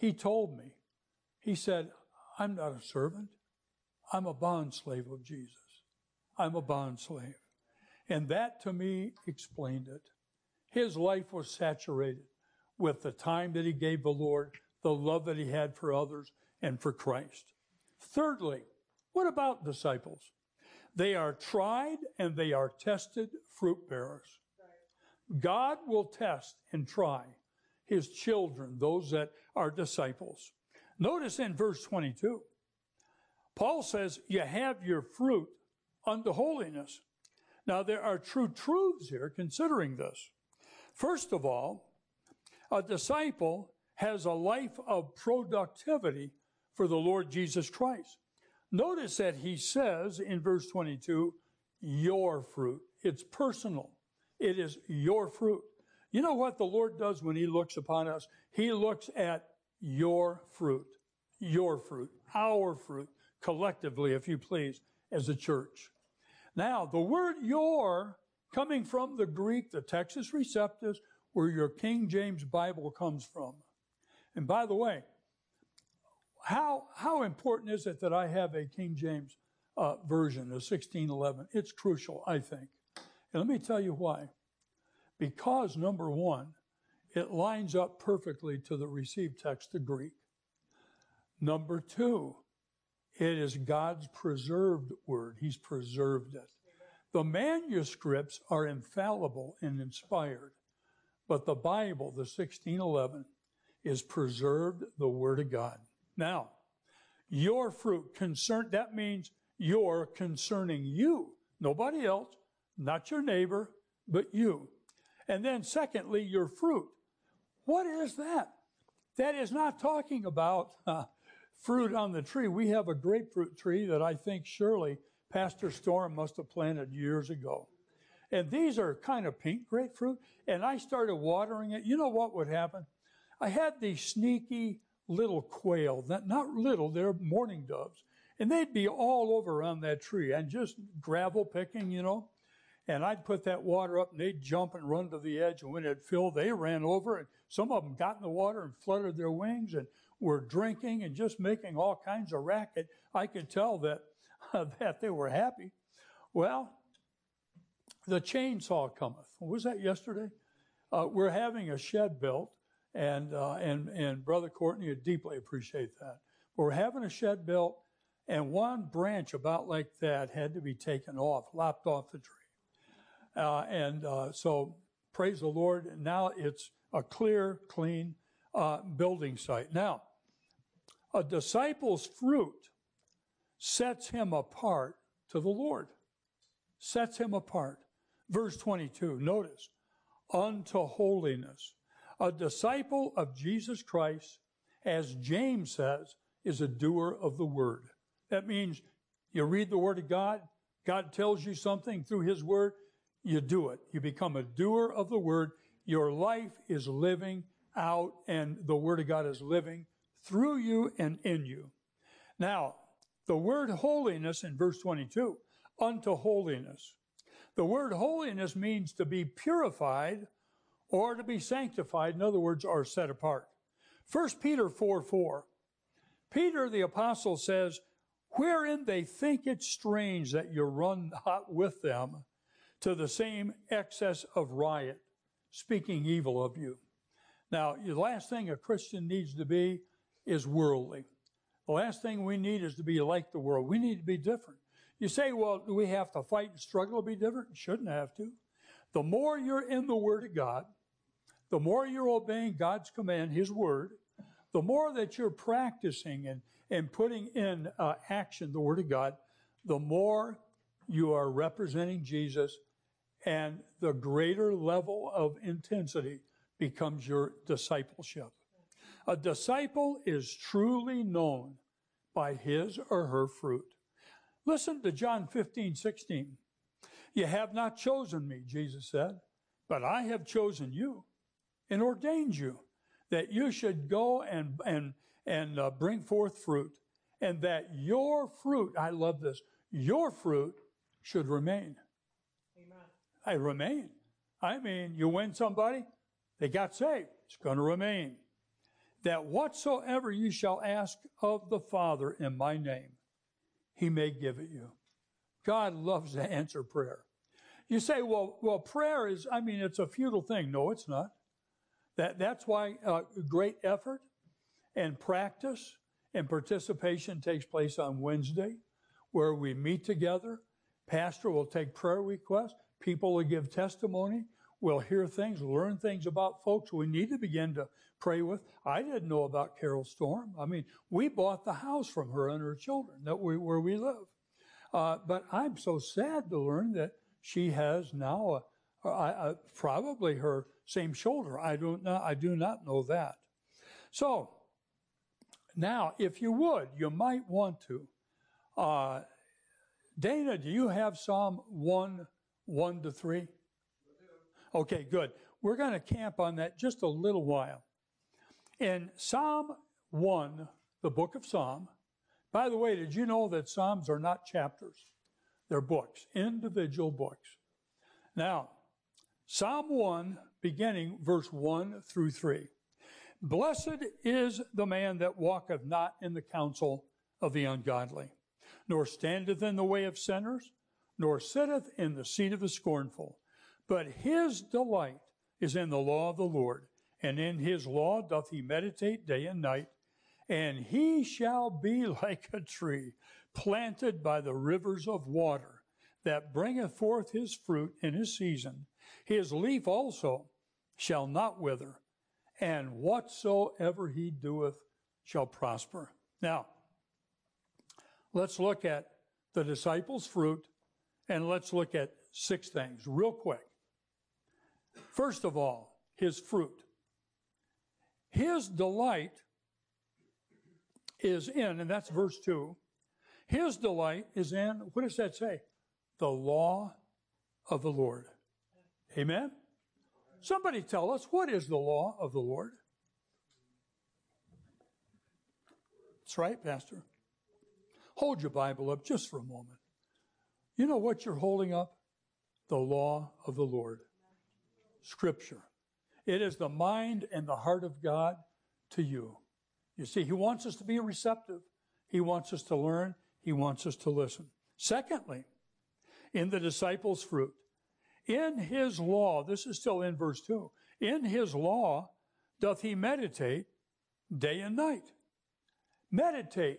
he told me, he said, I'm not a servant. I'm a bond slave of Jesus. I'm a bond slave. And that to me explained it. His life was saturated with the time that he gave the Lord, the love that he had for others and for Christ. Thirdly, what about disciples? They are tried and they are tested fruit bearers. God will test and try his children, those that are disciples. Notice in verse twenty-two, Paul says, you have your fruit unto holiness. Now, there are true truths here considering this. First of all, a disciple has a life of productivity for the Lord Jesus Christ. Notice that he says in verse twenty-two, your fruit. It's personal. It is your fruit. You know what the Lord does when he looks upon us? He looks at your fruit, your fruit, our fruit, collectively, if you please, as a church. Now, the word your, coming from the Greek, the Textus Receptus, where your King James Bible comes from. And by the way, how how important is it that I have a King James uh, version, a sixteen eleven? It's crucial, I think. And let me tell you why. Because, number one, it lines up perfectly to the received text, the Greek. Number two, it is God's preserved word. He's preserved it. The manuscripts are infallible and inspired, but the Bible, the sixteen eleven, is preserved the Word of God. Now, your fruit, concern, that means your concerning you, nobody else, not your neighbor, but you. And then secondly, your fruit. What is that? That is not talking about uh, fruit on the tree. We have a grapefruit tree that I think surely Pastor Storm must have planted years ago. And these are kind of pink grapefruit. And I started watering it. You know what would happen? I had these sneaky little quail, that not little, they're mourning doves. And they'd be all over on that tree and just gravel picking, you know. And I'd put that water up and they'd jump and run to the edge. And when it filled, they ran over. And some of them got in the water and fluttered their wings and were drinking and just making all kinds of racket. I could tell that, uh, that they were happy. Well, the chainsaw cometh. Was that yesterday? Uh, we're having a shed built. And, uh, and, and Brother Courtney would deeply appreciate that. We're having a shed built, and one branch about like that had to be taken off, lopped off the tree. Uh, and uh, so, praise the Lord, now it's a clear, clean uh, building site. Now, a disciple's fruit sets him apart to the Lord. Sets him apart. Verse twenty-two, notice, unto holiness. A disciple of Jesus Christ, as James says, is a doer of the word. That means you read the word of God, God tells you something through his word, you do it. You become a doer of the word. Your life is living out, and the word of God is living through you and in you. Now, the word holiness in verse twenty-two, unto holiness. The word holiness means to be purified or to be sanctified, in other words, are set apart. First Peter four four. Peter the apostle says, wherein they think it strange that you run not with them to the same excess of riot, speaking evil of you. Now, the last thing a Christian needs to be is worldly. The last thing we need is to be like the world. We need to be different. You say, well, do we have to fight and struggle to be different? Shouldn't have to. The more you're in the Word of God, the more you're obeying God's command, his word, the more that you're practicing and, and putting in uh, action the word of God, the more you are representing Jesus, and the greater level of intensity becomes your discipleship. A disciple is truly known by his or her fruit. Listen to John fifteen sixteen. You have not chosen me, Jesus said, but I have chosen you and ordained you that you should go and and and uh, bring forth fruit, and that your fruit, I love this, your fruit should remain. Amen. I remain. I mean, you win somebody, they got saved. It's going to remain. that whatsoever you shall ask of the Father in my name, he may give it you. God loves to answer prayer. You say, well, well, prayer is, I mean, it's a futile thing. No, it's not. That, that's why uh, great effort and practice and participation takes place on Wednesday, where we meet together. Pastor will take prayer requests. People will give testimony. We'll hear things, learn things about folks we need to begin to pray with. I didn't know about Carol Storm. I mean, we bought the house from her and her children that we, where we live. Uh, but I'm so sad to learn that she has now a, a, a, probably her same shoulder. I don't know. I do not know that. So now, if you would, you might want to. Uh, Dana, do you have Psalm one, one to three? Okay, good. We're going to camp on that just a little while. In Psalm one, the book of Psalm, by the way, did you know that Psalms are not chapters? They're books, individual books. Now, Psalm one, beginning verse one through three. Blessed is the man that walketh not in the counsel of the ungodly, nor standeth in the way of sinners, nor sitteth in the seat of the scornful. But his delight is in the law of the Lord, and in his law doth he meditate day and night. And he shall be like a tree planted by the rivers of water, that bringeth forth his fruit in his season. His leaf also shall not wither, and whatsoever he doeth shall prosper. Now, let's look at the disciples' fruit, and let's look at six things real quick. First of all, his fruit. His delight is in, and that's verse two, his delight is in, what does that say? The law of the Lord. Amen? Somebody tell us, what is the law of the Lord? That's right, Pastor. Hold your Bible up just for a moment. You know what you're holding up? The law of the Lord. Scripture. It is the mind and the heart of God to you. You see, he wants us to be receptive. He wants us to learn. He wants us to listen. Secondly, in the disciples' fruit, in his law, this is still in verse two, in his law doth he meditate day and night. Meditate.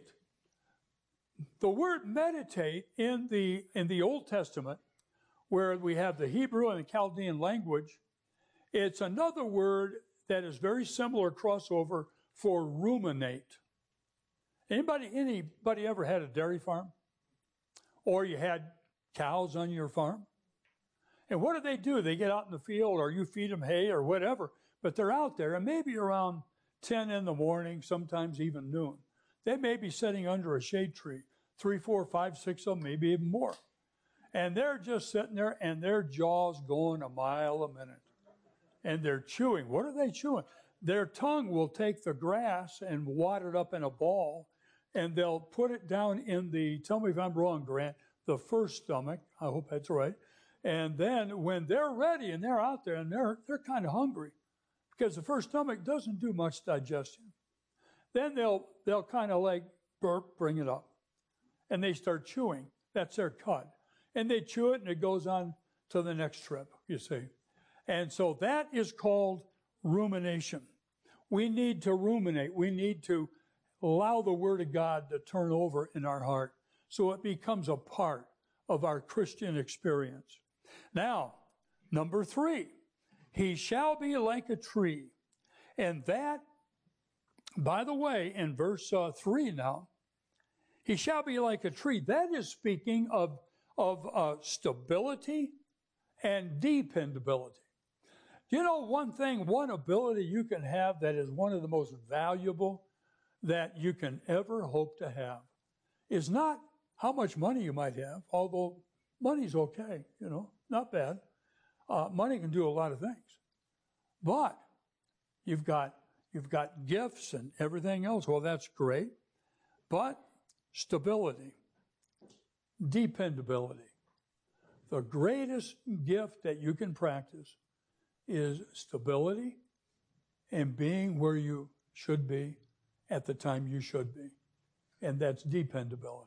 The word meditate in the, in the Old Testament, where we have the Hebrew and the Chaldean language, it's another word that is very similar crossover for ruminate. Anybody, anybody ever had a dairy farm? Or you had cows on your farm? And what do they do? They get out in the field, or you feed them hay or whatever, but they're out there, and maybe around ten in the morning, sometimes even noon. They may be sitting under a shade tree, three, four, five, six of them, maybe even more. And they're just sitting there, and their jaws going a mile a minute. And they're chewing. What are they chewing? Their tongue will take the grass and wad it up in a ball, and they'll put it down in the, tell me if I'm wrong, Grant, the first stomach. I hope that's right. And then when they're ready and they're out there and they're, they're kind of hungry, because the first stomach doesn't do much digestion, then they'll, they'll kind of like burp, bring it up. And they start chewing. That's their cut. And they chew it, and it goes on to the next trip, you see. And so that is called rumination. We need to ruminate. We need to allow the Word of God to turn over in our heart so it becomes a part of our Christian experience. Now, number three, he shall be like a tree. And that, by the way, in verse uh, three now, he shall be like a tree. That is speaking of, of uh, stability and dependability. You know, one thing, one ability you can have that is one of the most valuable that you can ever hope to have is not how much money you might have, although money's okay, you know, not bad. Uh, money can do a lot of things. But you've got, you've got gifts and everything else. Well, that's great. But stability, dependability, the greatest gift that you can practice is stability and being where you should be at the time you should be. And that's dependability.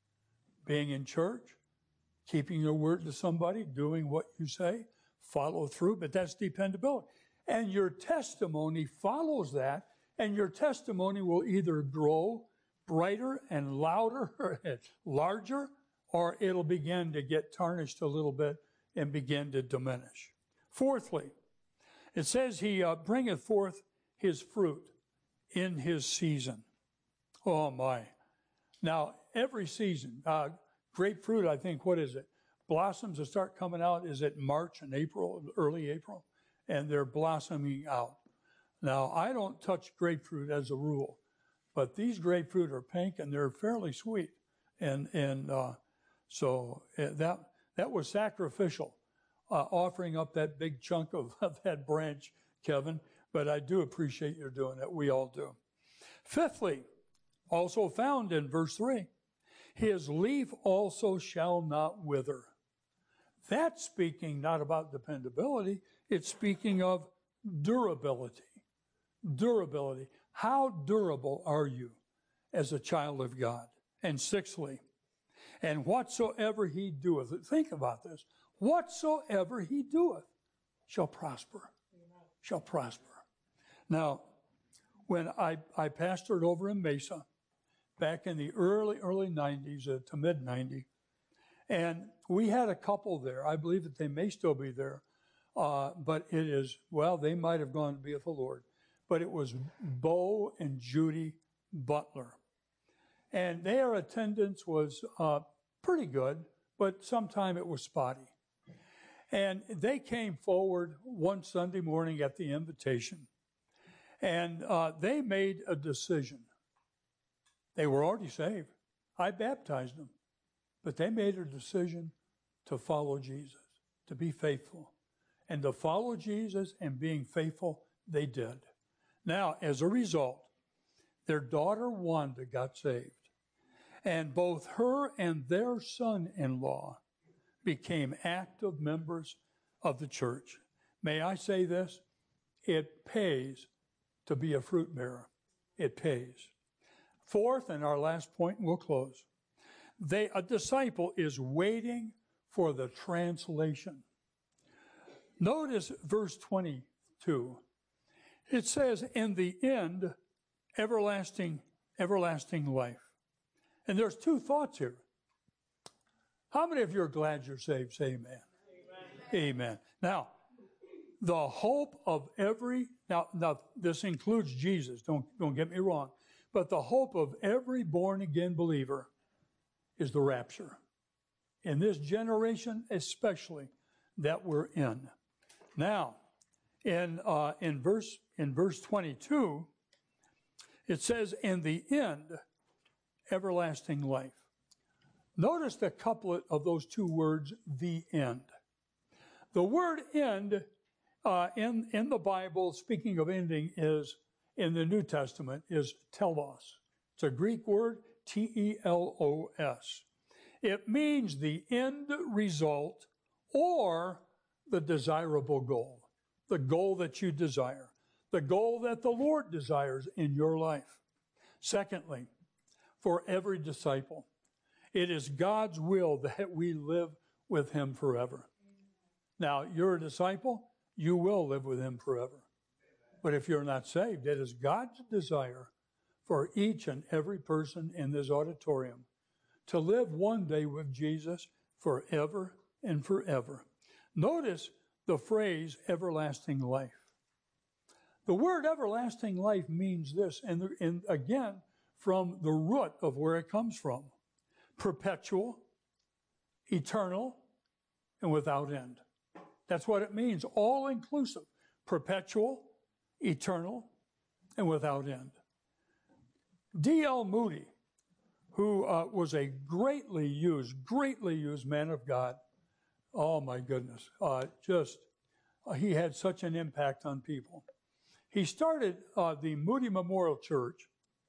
Being in church, keeping your word to somebody, doing what you say, follow through, but that's dependability. And your testimony follows that, and your testimony will either grow brighter and louder, or larger, or it'll begin to get tarnished a little bit and begin to diminish. Fourthly, it says he uh, bringeth forth his fruit in his season. Oh my. Now, every season, uh, grapefruit, I think, what is it? Blossoms that start coming out, is it March and April, early April? And they're blossoming out. Now, I don't touch grapefruit as a rule, but these grapefruit are pink and they're fairly sweet. And and uh, so that that was sacrificial, uh, offering up that big chunk of, of that branch, Kevin. But I do appreciate your doing it. We all do. Fifthly, also found in verse three, his leaf also shall not wither. That's speaking not about dependability. It's speaking of durability. Durability. How durable are you as a child of God? And sixthly, and whatsoever he doeth, think about this, whatsoever he doeth shall prosper, shall prosper. Now, when I, I pastored over in Mesa back in the early, early nineties uh, to mid nineties, and we had a couple there. I believe that they may still be there, uh, but it is, well, they might have gone to be with the Lord. But it was Bo and Judy Butler. And their attendance was uh, pretty good, but sometime it was spotty. And they came forward one Sunday morning at the invitation, and uh, they made a decision. They were already saved. I baptized them, but they made a decision to follow Jesus, to be faithful. And to follow Jesus and being faithful, they did. Now, as a result, their daughter Wanda got saved. And both her and their son-in-law became active members of the church. May I say this? It pays to be a fruit bearer. It pays. Fourth, and our last point, and we'll close. They, a disciple is waiting for the translation. Notice verse twenty-two. It says, in the end, everlasting, everlasting life. And there's two thoughts here. How many of you are glad you're saved? Say amen. Amen. Amen. Now, the hope of every, now, now this includes Jesus, don't, don't get me wrong, but the hope of every born-again believer is the rapture. In this generation especially that we're in. Now, in uh, in verse in verse twenty-two, it says, in the end, everlasting life. Notice the couplet of those two words, the end. The word end uh, in, in the Bible, speaking of ending, is in the New Testament, is telos. It's a Greek word, T E L O S. It means the end result or the desirable goal, the goal that you desire, the goal that the Lord desires in your life. Secondly, for every disciple, it is God's will that we live with him forever. Now, you're a disciple, you will live with him forever. But if you're not saved, it is God's desire for each and every person in this auditorium to live one day with Jesus forever and forever. Notice the phrase everlasting life. The word everlasting life means this, and, and again, from the root of where it comes from. Perpetual, eternal, and without end. That's what it means, all inclusive. Perpetual, eternal, and without end. D L Moody, who uh, was a greatly used, greatly used man of God. Oh my goodness, uh, just, uh, he had such an impact on people. He started uh, the Moody Memorial Church,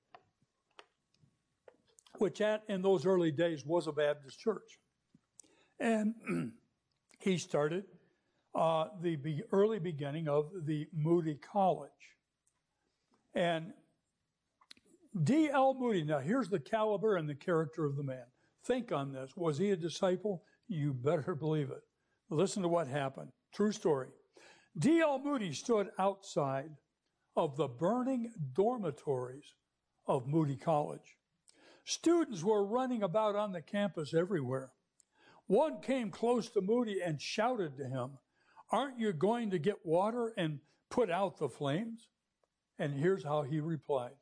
which at, in those early days was a Baptist church. And he started uh, the be- early beginning of the Moody College. And D L Moody. Now, here's the caliber and the character of the man. Think on this. Was he a disciple? You better believe it. Listen to what happened. True story. D L Moody stood outside of the burning dormitories of Moody College. Students were running about on the campus everywhere. One came close to Moody and shouted to him, "Aren't you going to get water and put out the flames?" And here's how he replied.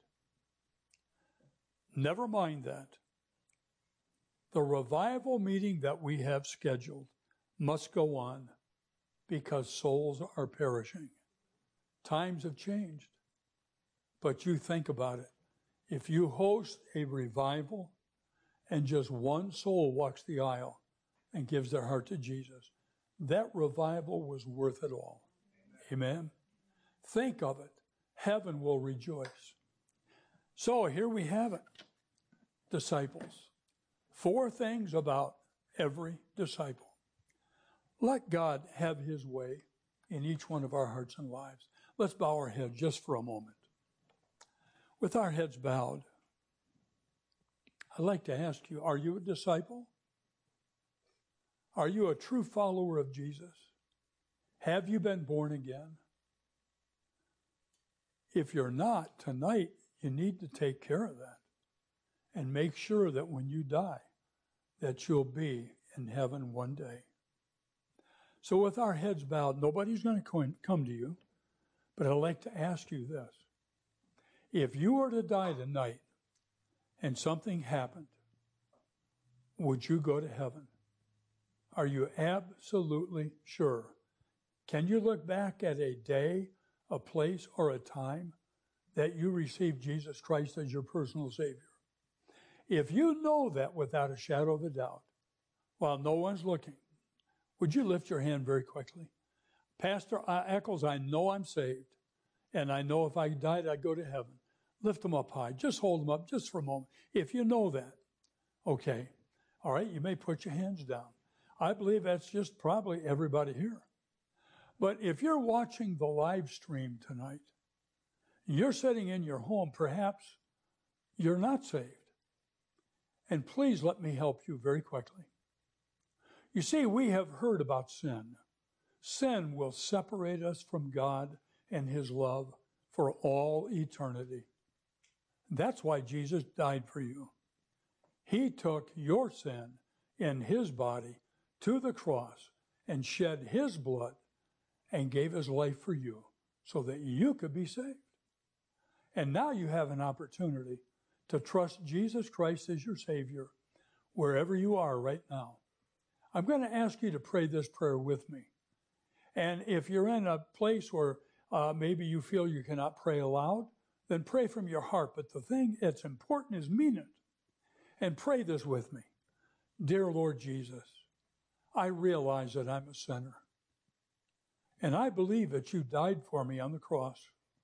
Never mind that. The revival meeting that we have scheduled must go on because souls are perishing. Times have changed. But you think about it. If you host a revival and just one soul walks the aisle and gives their heart to Jesus, that revival was worth it all. Amen. Amen. Think of it. Heaven will rejoice. So here we have it. Disciples. Four things about every disciple. Let God have his way in each one of our hearts and lives. Let's bow our heads just for a moment. With our heads bowed, I'd like to ask you, are you a disciple? Are you a true follower of Jesus? Have you been born again? If you're not, tonight you need to take care of that and make sure that when you die, that you'll be in heaven one day. So with our heads bowed, nobody's going to come to you, but I'd like to ask you this. If you were to die tonight and something happened, would you go to heaven? Are you absolutely sure? Can you look back at a day, a place, or a time that you received Jesus Christ as your personal Savior? If you know that without a shadow of a doubt, while no one's looking, would you lift your hand very quickly? Pastor Eccles, I know I'm saved, and I know if I died, I'd go to heaven. Lift them up high. Just hold them up just for a moment. If you know that, okay. All right, you may put your hands down. I believe that's just probably everybody here. But if you're watching the live stream tonight, you're sitting in your home, perhaps you're not saved. And please let me help you very quickly. You see, we have heard about sin. Sin will separate us from God and his love for all eternity. That's why Jesus died for you. He took your sin in his body to the cross and shed his blood and gave his life for you so that you could be saved. And now you have an opportunity to trust Jesus Christ as your Savior wherever you are right now. I'm going to ask you to pray this prayer with me. And if you're in a place where uh, maybe you feel you cannot pray aloud, then pray from your heart. But the thing that's important is mean it. And pray this with me. Dear Lord Jesus, I realize that I'm a sinner. And I believe that you died for me on the cross.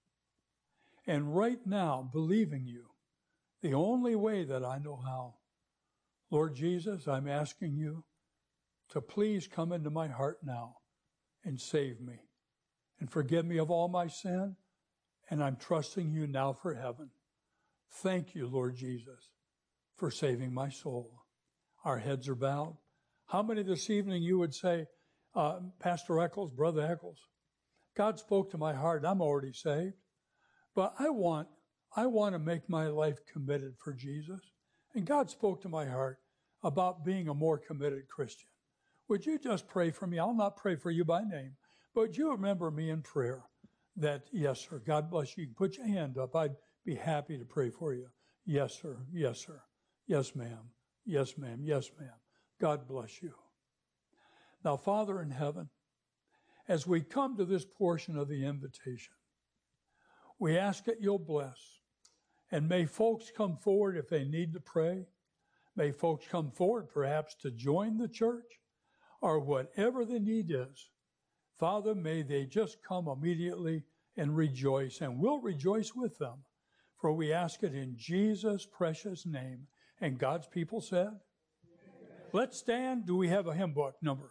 And right now, believing you, the only way that I know how, Lord Jesus, I'm asking you to please come into my heart now and save me and forgive me of all my sin. And I'm trusting you now for heaven. Thank you, Lord Jesus, for saving my soul. Our heads are bowed. How many this evening you would say, uh, Pastor Eccles, Brother Eccles, God spoke to my heart. I'm already saved, but I want, I want to make my life committed for Jesus. And God spoke to my heart about being a more committed Christian. Would you just pray for me? I'll not pray for you by name, but you remember me in prayer that, yes, sir, God bless you. You can put your hand up. I'd be happy to pray for you. Yes, sir. Yes, sir. Yes, ma'am. Yes, ma'am. Yes, ma'am. God bless you. Now, Father in heaven, as we come to this portion of the invitation, we ask that you'll bless. And may folks come forward if they need to pray. May folks come forward perhaps to join the church or whatever the need is. Father, may they just come immediately and rejoice, and we'll rejoice with them. For we ask it in Jesus' precious name. And God's people said, amen. Let's stand. Do we have a hymn book number?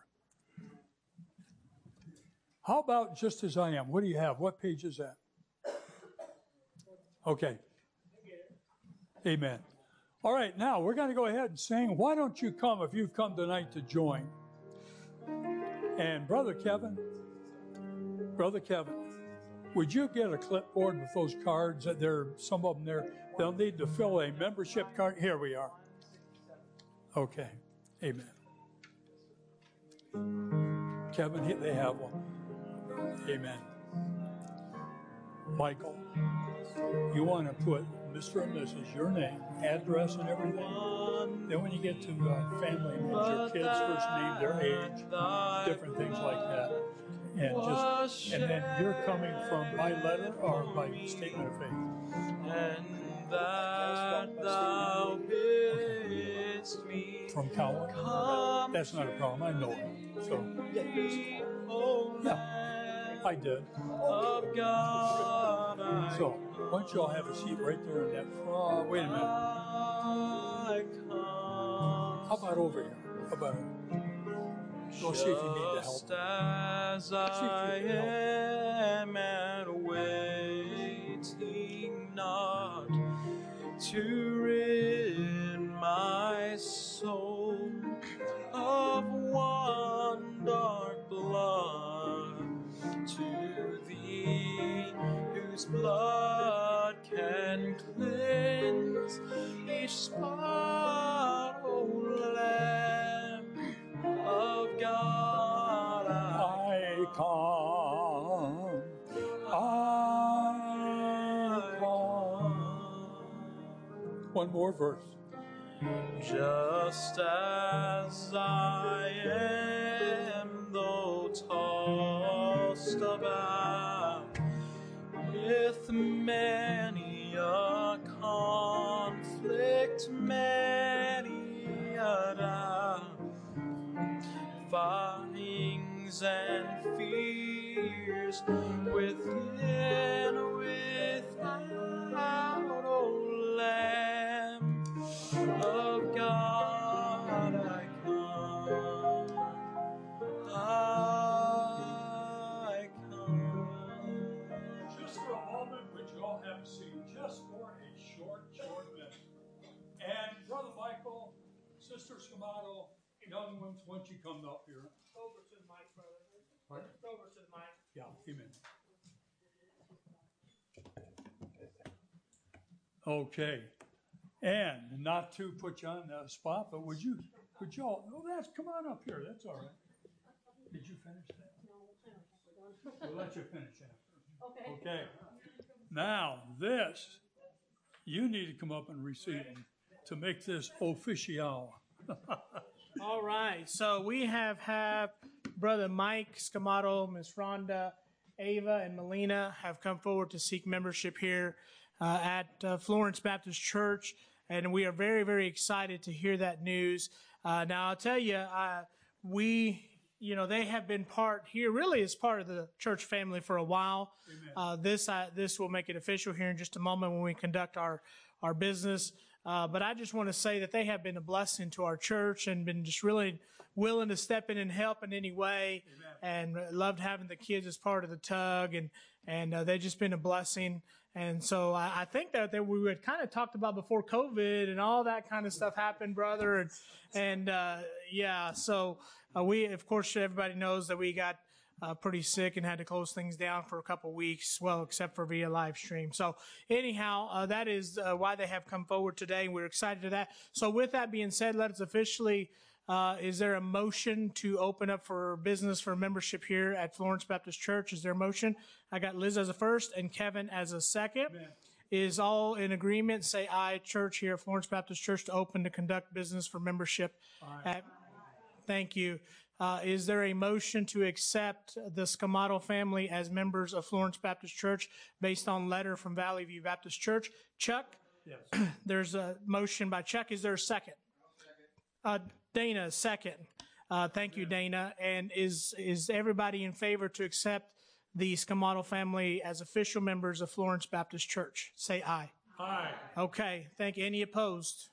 How about Just As I Am? What do you have? What page is that? Okay. Amen. All right, now we're going to go ahead and sing. Why don't you come if you've come tonight to join? And Brother Kevin, Brother Kevin, would you get a clipboard with those cards? That there, some of them there. They'll need to fill a membership card. Here we are. Okay. Amen. Kevin, they have one. Amen. Michael, you want to put Mister and Missus, your name, address, and everything. Then when you get to uh, family names, your kids' first name, their age, different things like that. And just, and then you're coming from by letter or by statement of faith? And that thou bidst me from Cowan? That's not a problem. I know it. So, yeah, I did. Of God, I so, why don't you all have a seat right there in that front? Wait a minute. How about over here? How about go see if you need the help. Just as I am and waiting not to rid my soul of one dark blood, to thee whose blood can cleanse each spot, O Lamb of God, I come, I come. One more verse. Just as I am, though tossed about with many a conflict, many a doubt, fightings and fears within, without, O Lamb of God, I come, I come. Just for a moment, would you all have a seat? Just for a short, short minute. And Brother Michael, Sister Scamato, young ones, once you come up here. Over to the mic, brother. Pardon? Over to the mic. Yeah, amen. Okay. And not to put you on the spot, but would you, would you all, oh, that's, come on up here. That's all right. Did you finish that? No, We'll let you finish after. Okay. Okay. Now, this, you need to come up and receive to make this official. All right. So we have have Brother Mike Scamato, Miss Rhonda, Ava, and Melina have come forward to seek membership here uh, at uh, Florence Baptist Church. And we are very, very excited to hear that news. Uh, now, I'll tell you, uh, we, you know, they have been part here, really as part of the church family for a while. Uh, this uh, this will make it official here in just a moment when we conduct our, our business. Uh, but I just want to say that they have been a blessing to our church and been just really willing to step in and help in any way. Amen. And loved having the kids as part of the tug. And, and uh, they've just been a blessing. And so I, I think that, that we had kind of talked about before COVID and all that kind of stuff happened, brother. And, and uh, yeah, so uh, we, of course, everybody knows that we got uh, pretty sick and had to close things down for a couple of weeks, well, except for via live stream. So anyhow, uh, that is uh, why they have come forward today. And we're excited to that. So with that being said, let us officially, uh, is there a motion to open up for business for membership here at Florence Baptist Church? Is there a motion? I got Liz as a first and Kevin as a second. Amen. Is all in agreement? Say aye, church here at Florence Baptist Church to open to conduct business for membership. Aye. At, thank you. Uh, is there a motion to accept the Scamato family as members of Florence Baptist Church based on letter from Valley View Baptist Church? Chuck? Yes. There's a motion by Chuck. Is there a second? Uh, Dana, second. Uh, thank you, Dana. And is is everybody in favor to accept the Scamato family as official members of Florence Baptist Church? Say aye. Aye. Okay. Thank you. Any opposed?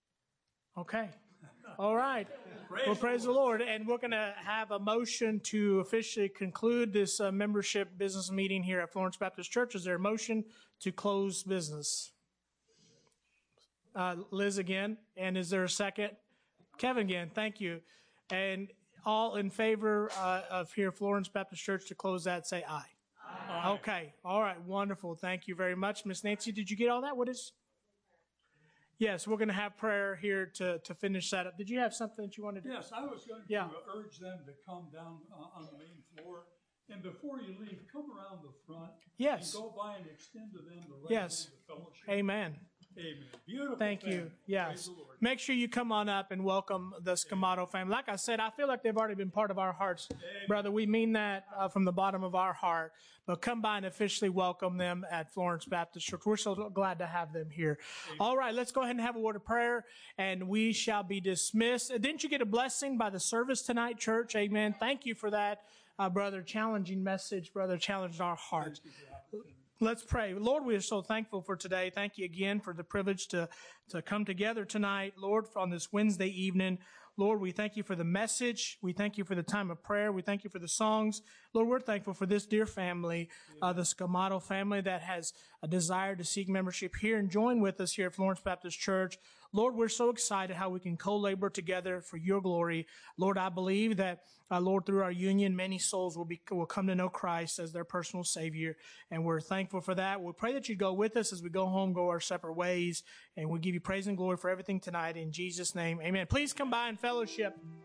Okay. All right. Praise well, praise the Lord. And we're going to have a motion to officially conclude this uh, membership business meeting here at Florence Baptist Church. Is there a motion to close business? uh, Liz again. And is there a second? Kevin again. Thank you. And all in favor uh, of here Florence Baptist Church to close that, say aye. Aye. Okay. All right. Wonderful. Thank you very much. Miss Nancy, did you get all that? What is? Yes, we're going to have prayer here to, to finish that up. Did you have something that you wanted to? Yes, I was going Yeah. to urge them to come down uh, on the main floor. And before you leave, come around the front. Yes. And go by and extend to them the right Yes. hand of fellowship. Amen. Amen. Beautiful. Thank family. you. Yes. Praise the Lord. Make sure you come on up and welcome the Scamato family. Like I said, I feel like they've already been part of our hearts, brother. We mean that uh, from the bottom of our heart. But come by and officially welcome them at Florence Baptist Church. We're so glad to have them here. Amen. All right, let's go ahead and have a word of prayer, and we shall be dismissed. Didn't you get a blessing by the service tonight, church? Amen. Thank you for that, uh, brother. Challenging message, brother. Challenged our hearts. Let's pray. Lord, we are so thankful for today. Thank you again for the privilege to, to come together tonight, Lord, on this Wednesday evening. Lord, we thank you for the message. We thank you for the time of prayer. We thank you for the songs. Lord, we're thankful for this dear family, uh, the Scamato family that has a desire to seek membership here and join with us here at Florence Baptist Church. Lord, we're so excited how we can co-labor together for your glory. Lord, I believe that, uh, Lord, through our union, many souls will be will come to know Christ as their personal Savior, and we're thankful for that. We pray that you go with us as we go home, go our separate ways, and we give you praise and glory for everything tonight. In Jesus' name, amen. Please come by and fellowship.